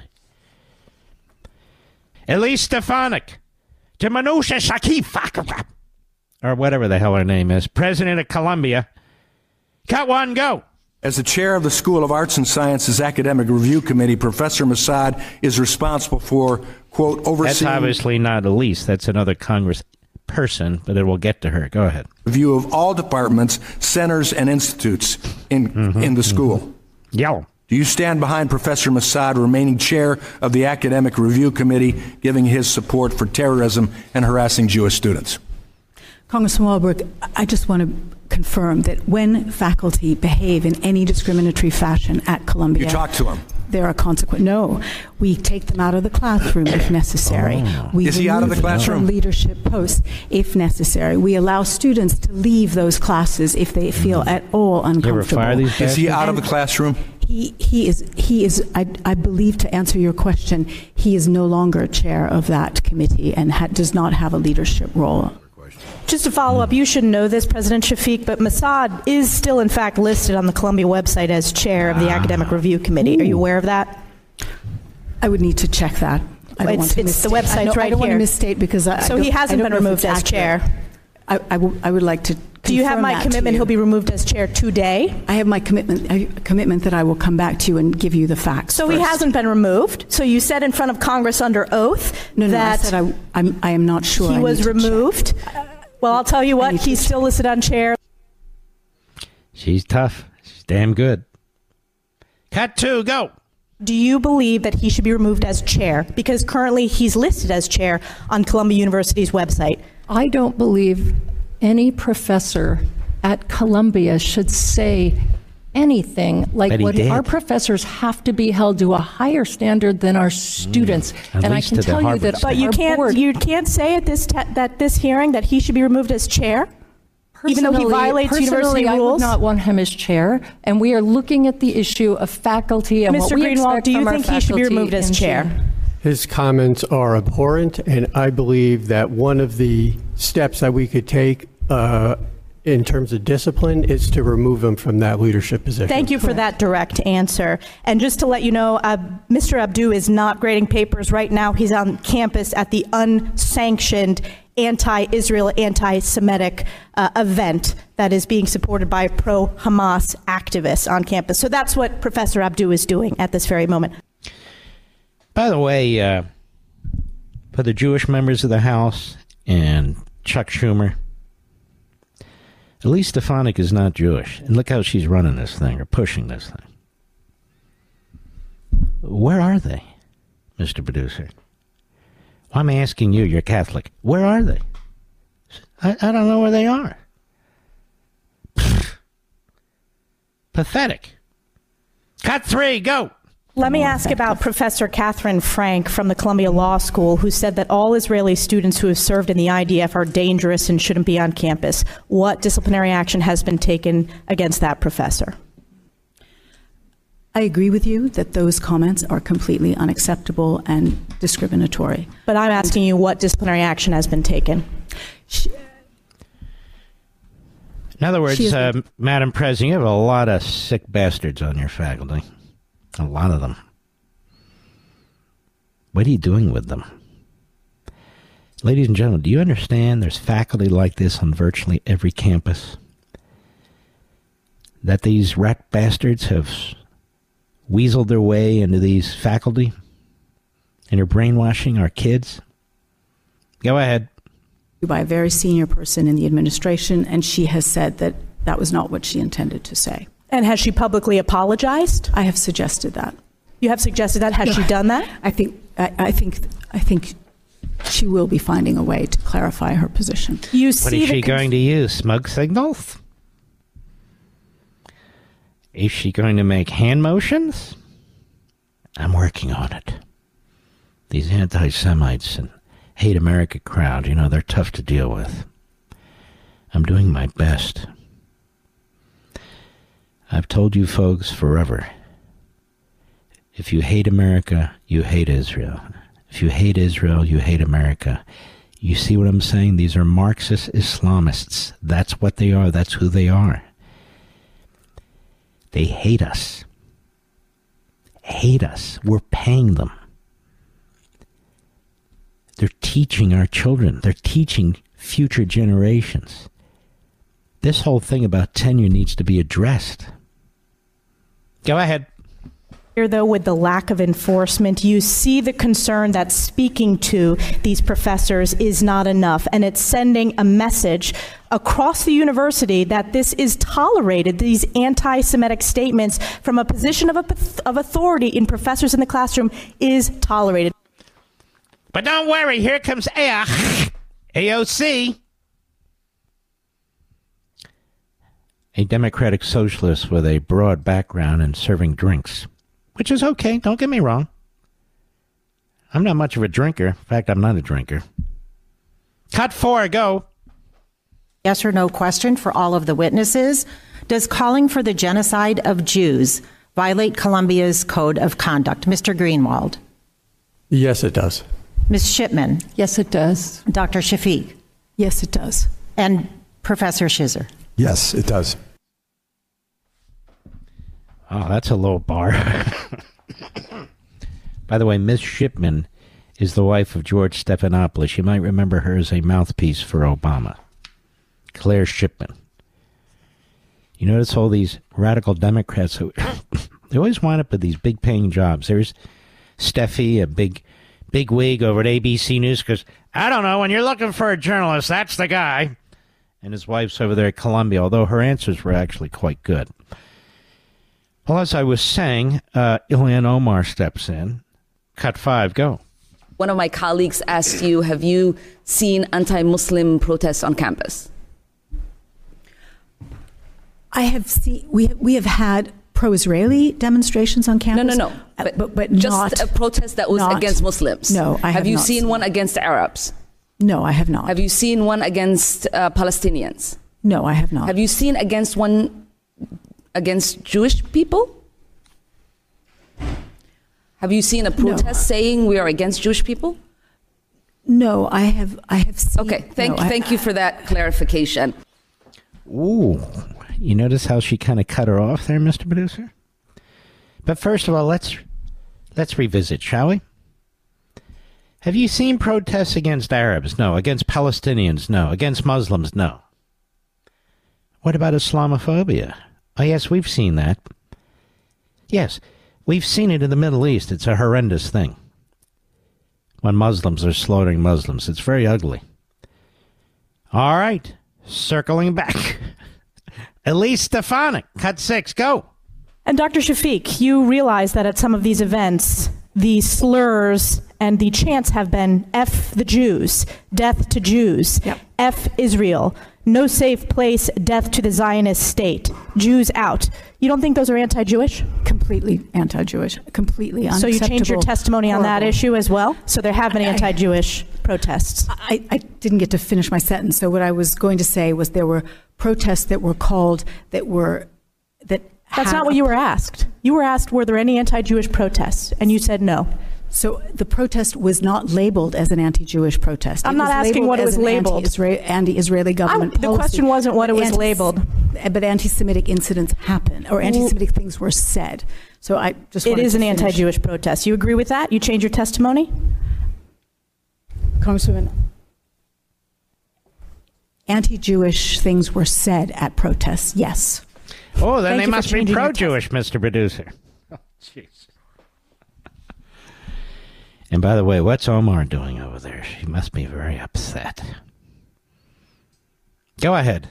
Elise Stefanik, to Manusha Shakif, or whatever the hell her name is, president of Columbia. Cut one, go. As the chair of the School of Arts and Sciences Academic Review Committee, Professor Mossad is responsible for, quote, overseeing... That's obviously not Elise. That's another Congress person, but it will get to her. Go ahead. ...review of all departments, centers, and institutes in the school. Yell. Do you stand behind Professor Mossad remaining chair of the Academic Review Committee, giving his support for terrorism and harassing Jewish students? Congressman Walberg, I just want to confirm that when faculty behave in any discriminatory fashion at Columbia... You talk to them. There are consequences. No, we take them out of the classroom if necessary. Is he out of the classroom? From leadership posts if necessary. We allow students to leave those classes if they feel at all uncomfortable. You ever fire these guys? Is he out of the classroom? He is. I believe, to answer your question, he is no longer chair of that committee and does not have a leadership role. Just to follow up, you should know this, President Shafiq, but Mossad is still, in fact, listed on the Columbia website as chair of the Academic Review Committee. Are you aware of that? I would need to check that. I don't want to It's the misstate. website's right I don't want here. to misstate because So he hasn't been removed as chair. I would like to. Do you have my commitment he'll be removed as chair today? I have my commitment that I will come back to you and give you the facts. So first. he hasn't been removed. So you said in front of Congress under oath No, that I said I am not sure. he was removed. Well, I'll tell you what, he's still listed on chair. She's tough. She's damn good. Cut 2, go. Do you believe that he should be removed as chair? Because currently he's listed as chair on Columbia University's website. I don't believe any professor at Columbia should say anything like what our professors have to be held to a higher standard than our students. And I can tell you that but you can't say at this hearing that he should be removed as chair, even though he violates university rules. I would not want him as chair, and we are looking at the issue of faculty and Mr. what we Greenwald, expect do you from our think he should be faculty removed as in chair? June. His comments are abhorrent, and I believe that one of the steps that we could take in terms of discipline is to remove him from that leadership position. Thank you for that direct answer. And just to let you know, Mr. Abdu is not grading papers right now. He's on campus at the unsanctioned anti-Israel, anti-Semitic event that is being supported by pro-Hamas activists on campus. So that's what Professor Abdu is doing at this very moment. By the way, for the Jewish members of the House and Chuck Schumer, Elise Stefanik is not Jewish. And look how she's running this thing, or pushing this thing. Where are they, Mr. Producer? Well, I'm asking you, you're Catholic. Where are they? I don't know where they are. Pathetic. Cut 3, go. Let me ask about Professor Catherine Frank from the Columbia Law School, who said that all Israeli students who have served in the IDF are dangerous and shouldn't be on campus. What disciplinary action has been taken against that professor? I agree with you that those comments are completely unacceptable and discriminatory. But I'm asking you what disciplinary action has been taken. In other words, Madam President, you have a lot of sick bastards on your faculty. A lot of them. What are you doing with them? Ladies and gentlemen, do you understand there's faculty like this on virtually every campus? That these rat bastards have weaseled their way into these faculty and are brainwashing our kids? Go ahead. By a very senior person in the administration, and she has said that that was not what she intended to say. And has she publicly apologized? I have suggested that. You have suggested that? Has she done that? I think she will be finding a way to clarify her position. What is she going to use? Smoke signals? Is she going to make hand motions? I'm working on it. These anti-Semites and hate America crowd, they're tough to deal with. I'm doing my best. I've told you folks forever, if you hate America, you hate Israel. If you hate Israel, you hate America. You see what I'm saying? These are Marxist Islamists. That's what they are. That's who they are. They hate us. Hate us. We're paying them. They're teaching our children. They're teaching future generations. This whole thing about tenure needs to be addressed. Go ahead. Here, though, with the lack of enforcement, you see the concern that speaking to these professors is not enough, and it's sending a message across the university that this is tolerated, these anti-Semitic statements from a position of authority in professors in the classroom is tolerated. But don't worry, here comes AOC. A democratic socialist with a broad background in serving drinks, which is okay, don't get me wrong. I'm not much of a drinker. In fact, I'm not a drinker. Cut 4, go. Yes or no question for all of the witnesses. Does calling for the genocide of Jews violate Columbia's code of conduct? Mr. Greenwald. Yes, it does. Ms. Shipman. Yes, it does. Dr. Shafiq. Yes, it does. And Professor Shizer. Yes, it does. Oh, that's a low bar. By the way, Ms. Shipman is the wife of George Stephanopoulos. You might remember her as a mouthpiece for Obama. Claire Shipman. You notice all these radical Democrats who they always wind up with these big paying jobs. There's Steffi, a big wig over at ABC News, because I don't know, when you're looking for a journalist, that's the guy. And his wife's over there at Columbia, although her answers were actually quite good. Well, as I was saying, Ilhan Omar steps in. Cut 5, go. One of my colleagues asked you, have you seen anti-Muslim protests on campus? I have seen, we have had pro-Israeli demonstrations on campus. No. But just not, a protest that was against Muslims. No, I have Have you not seen one against Arabs? No, I have not. Have you seen one against Palestinians? No, I have not. Have you seen one against Jewish people? Have you seen a protest saying we are against Jewish people? No, I have seen. Okay, thank you for that clarification. Ooh, you notice how she kind of cut her off there, Mr. Producer? But first of all, let's revisit, shall we? Have you seen protests against Arabs? No. Against Palestinians? No. Against Muslims? No. What about Islamophobia? Oh, yes, we've seen that. Yes, we've seen it in the Middle East. It's a horrendous thing. When Muslims are slaughtering Muslims. It's very ugly. All right. Circling back. Elise Stefanik, cut 6, go. And Dr. Shafiq, you realize that at some of these events, the slurs and the chants have been F the Jews, death to Jews, yep. F Israel, no safe place, death to the Zionist state, Jews out. You don't think those are anti-Jewish? Completely anti-Jewish, completely unacceptable. So you changed your testimony on that issue as well? So there have been anti-Jewish protests? I didn't get to finish my sentence. So what I was going to say was there were protests that were called That's not what you were asked. You were asked, were there any anti-Jewish protests? And you said no. So the protest was not labeled as an anti-Jewish protest. I'm not asking what it was labeled. Anti-Israeli government policy. The question wasn't what it was labeled. But anti-Semitic incidents happen, or anti-Semitic things were said. So I just wanted It is to an finish. anti-Jewish protest. You agree with that? You change your testimony? Congresswoman, anti-Jewish things were said at protests, yes. Oh, then Thank they you must for be changing your pro-Jewish, Mr. Producer. Oh, jeez. And by the way, what's Omar doing over there? She must be very upset. Go ahead.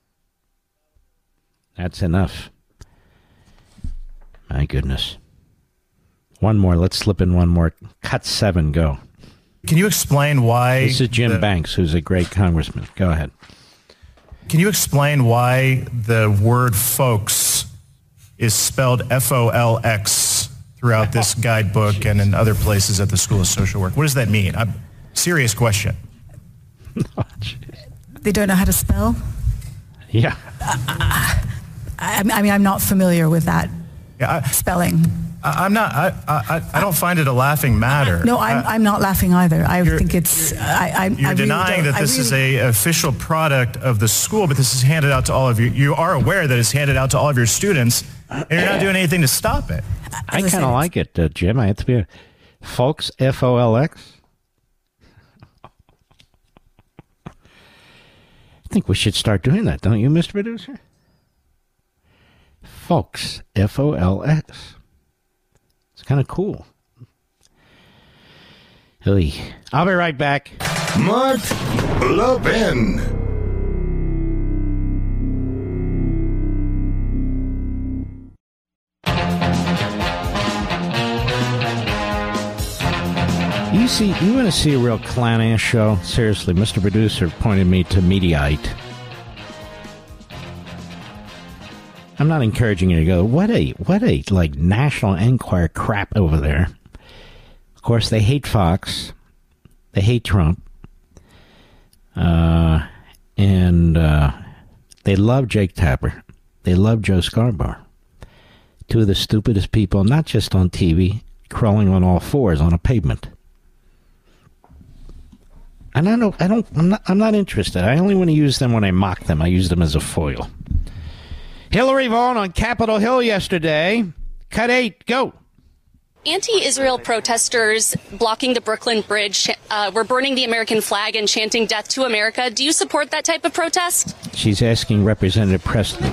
That's enough. My goodness. One more. Let's slip in one more. Cut 7, go. Can you explain why... This is Jim Banks, who's a great congressman. Go ahead. Can you explain why the word folks is spelled F-O-L-X throughout this guidebook and in other places at the School of Social Work? What does that mean? Serious question. They don't know how to spell? Yeah. I mean, I'm not familiar with that spelling. I'm not. I don't find it a laughing matter. No, I'm not laughing either. I think it's. You're denying that this is a official product of the school, but this is handed out to all of you. You are aware that it's handed out to all of your students, and you're not doing anything to stop it. I kind of like it, Jim. I have to be folks. F-O-L-X. I think we should start doing that, don't you, Mr. Producer? Folks. F-O-L-X. It's kind of cool. Hey, I'll be right back. Mark Levin. You want to see a real clown-ass show? Seriously, Mr. Producer pointed me to Mediaite. I'm not encouraging you to go. What a like National Enquirer crap over there. Of course, they hate Fox. They hate Trump. And they love Jake Tapper. They love Joe Scarborough. Two of the stupidest people, not just on TV, crawling on all fours on a pavement. And I'm not interested. I only want to use them when I mock them. I use them as a foil. Hillary Vaughn on Capitol Hill yesterday. Cut 8, go. Anti-Israel protesters blocking the Brooklyn Bridge were burning the American flag and chanting "Death to America." Do you support that type of protest? She's asking Representative Presley.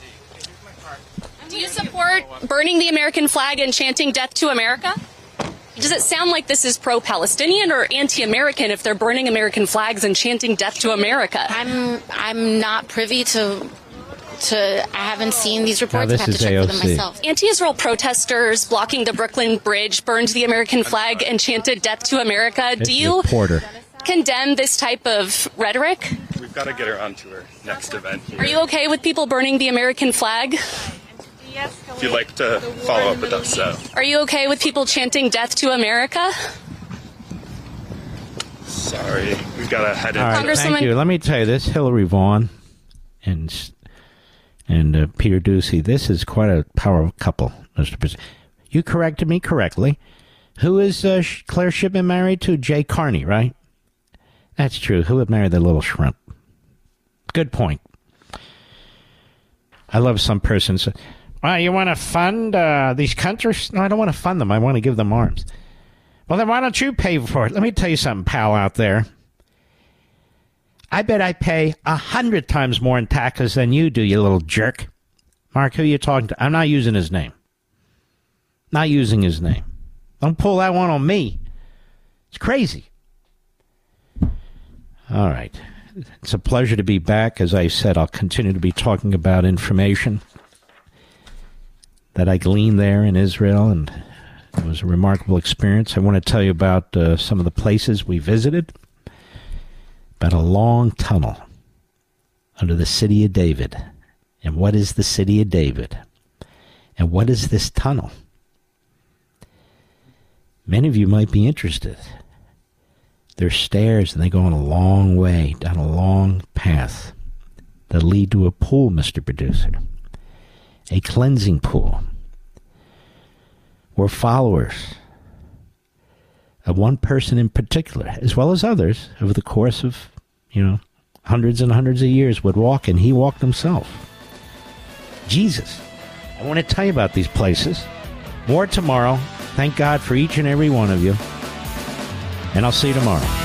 Do you support burning the American flag and chanting "Death to America"? Does it sound like this is pro-Palestinian or anti-American if they're burning American flags and chanting "Death to America"? I'm not privy to I haven't seen these reports. I have to check for them myself. Anti-Israel protesters blocking the Brooklyn Bridge burned the American flag and chanted "Death to America." Do you condemn this type of rhetoric? We've got to get her onto her next event here. Are you okay with people burning the American flag? If you'd like to follow up with us, Are you okay with people chanting "Death to America"? Sorry, we've got to head in. All right, thank you. Let me tell you this, Hillary Vaughn and Peter Doocy, this is quite a power couple, Mr. President. You corrected me correctly. Who is Claire Shipman married to? Jay Carney, right? That's true. Who would marry the little shrimp? Good point. I love some person say, well, you want to fund these countries? No, I don't want to fund them. I want to give them arms. Well, then why don't you pay for it? Let me tell you something, pal, out there. I bet I pay 100 times more in taxes than you do, you little jerk. Mark, who are you talking to? I'm not using his name. Not using his name. Don't pull that one on me. It's crazy. All right. It's a pleasure to be back. As I said, I'll continue to be talking about information that I gleaned there in Israel, and it was a remarkable experience. I want to tell you about some of the places we visited, about a long tunnel under the city of David. And what is the city of David? And what is this tunnel? Many of you might be interested. There's stairs, and they go on a long way, down a long path that lead to a pool, Mr. Producer. A cleansing pool where followers of one person in particular, as well as others, over the course of, hundreds and hundreds of years would walk, and he walked himself. Jesus. I want to tell you about these places. More tomorrow. Thank God for each and every one of you. And I'll see you tomorrow.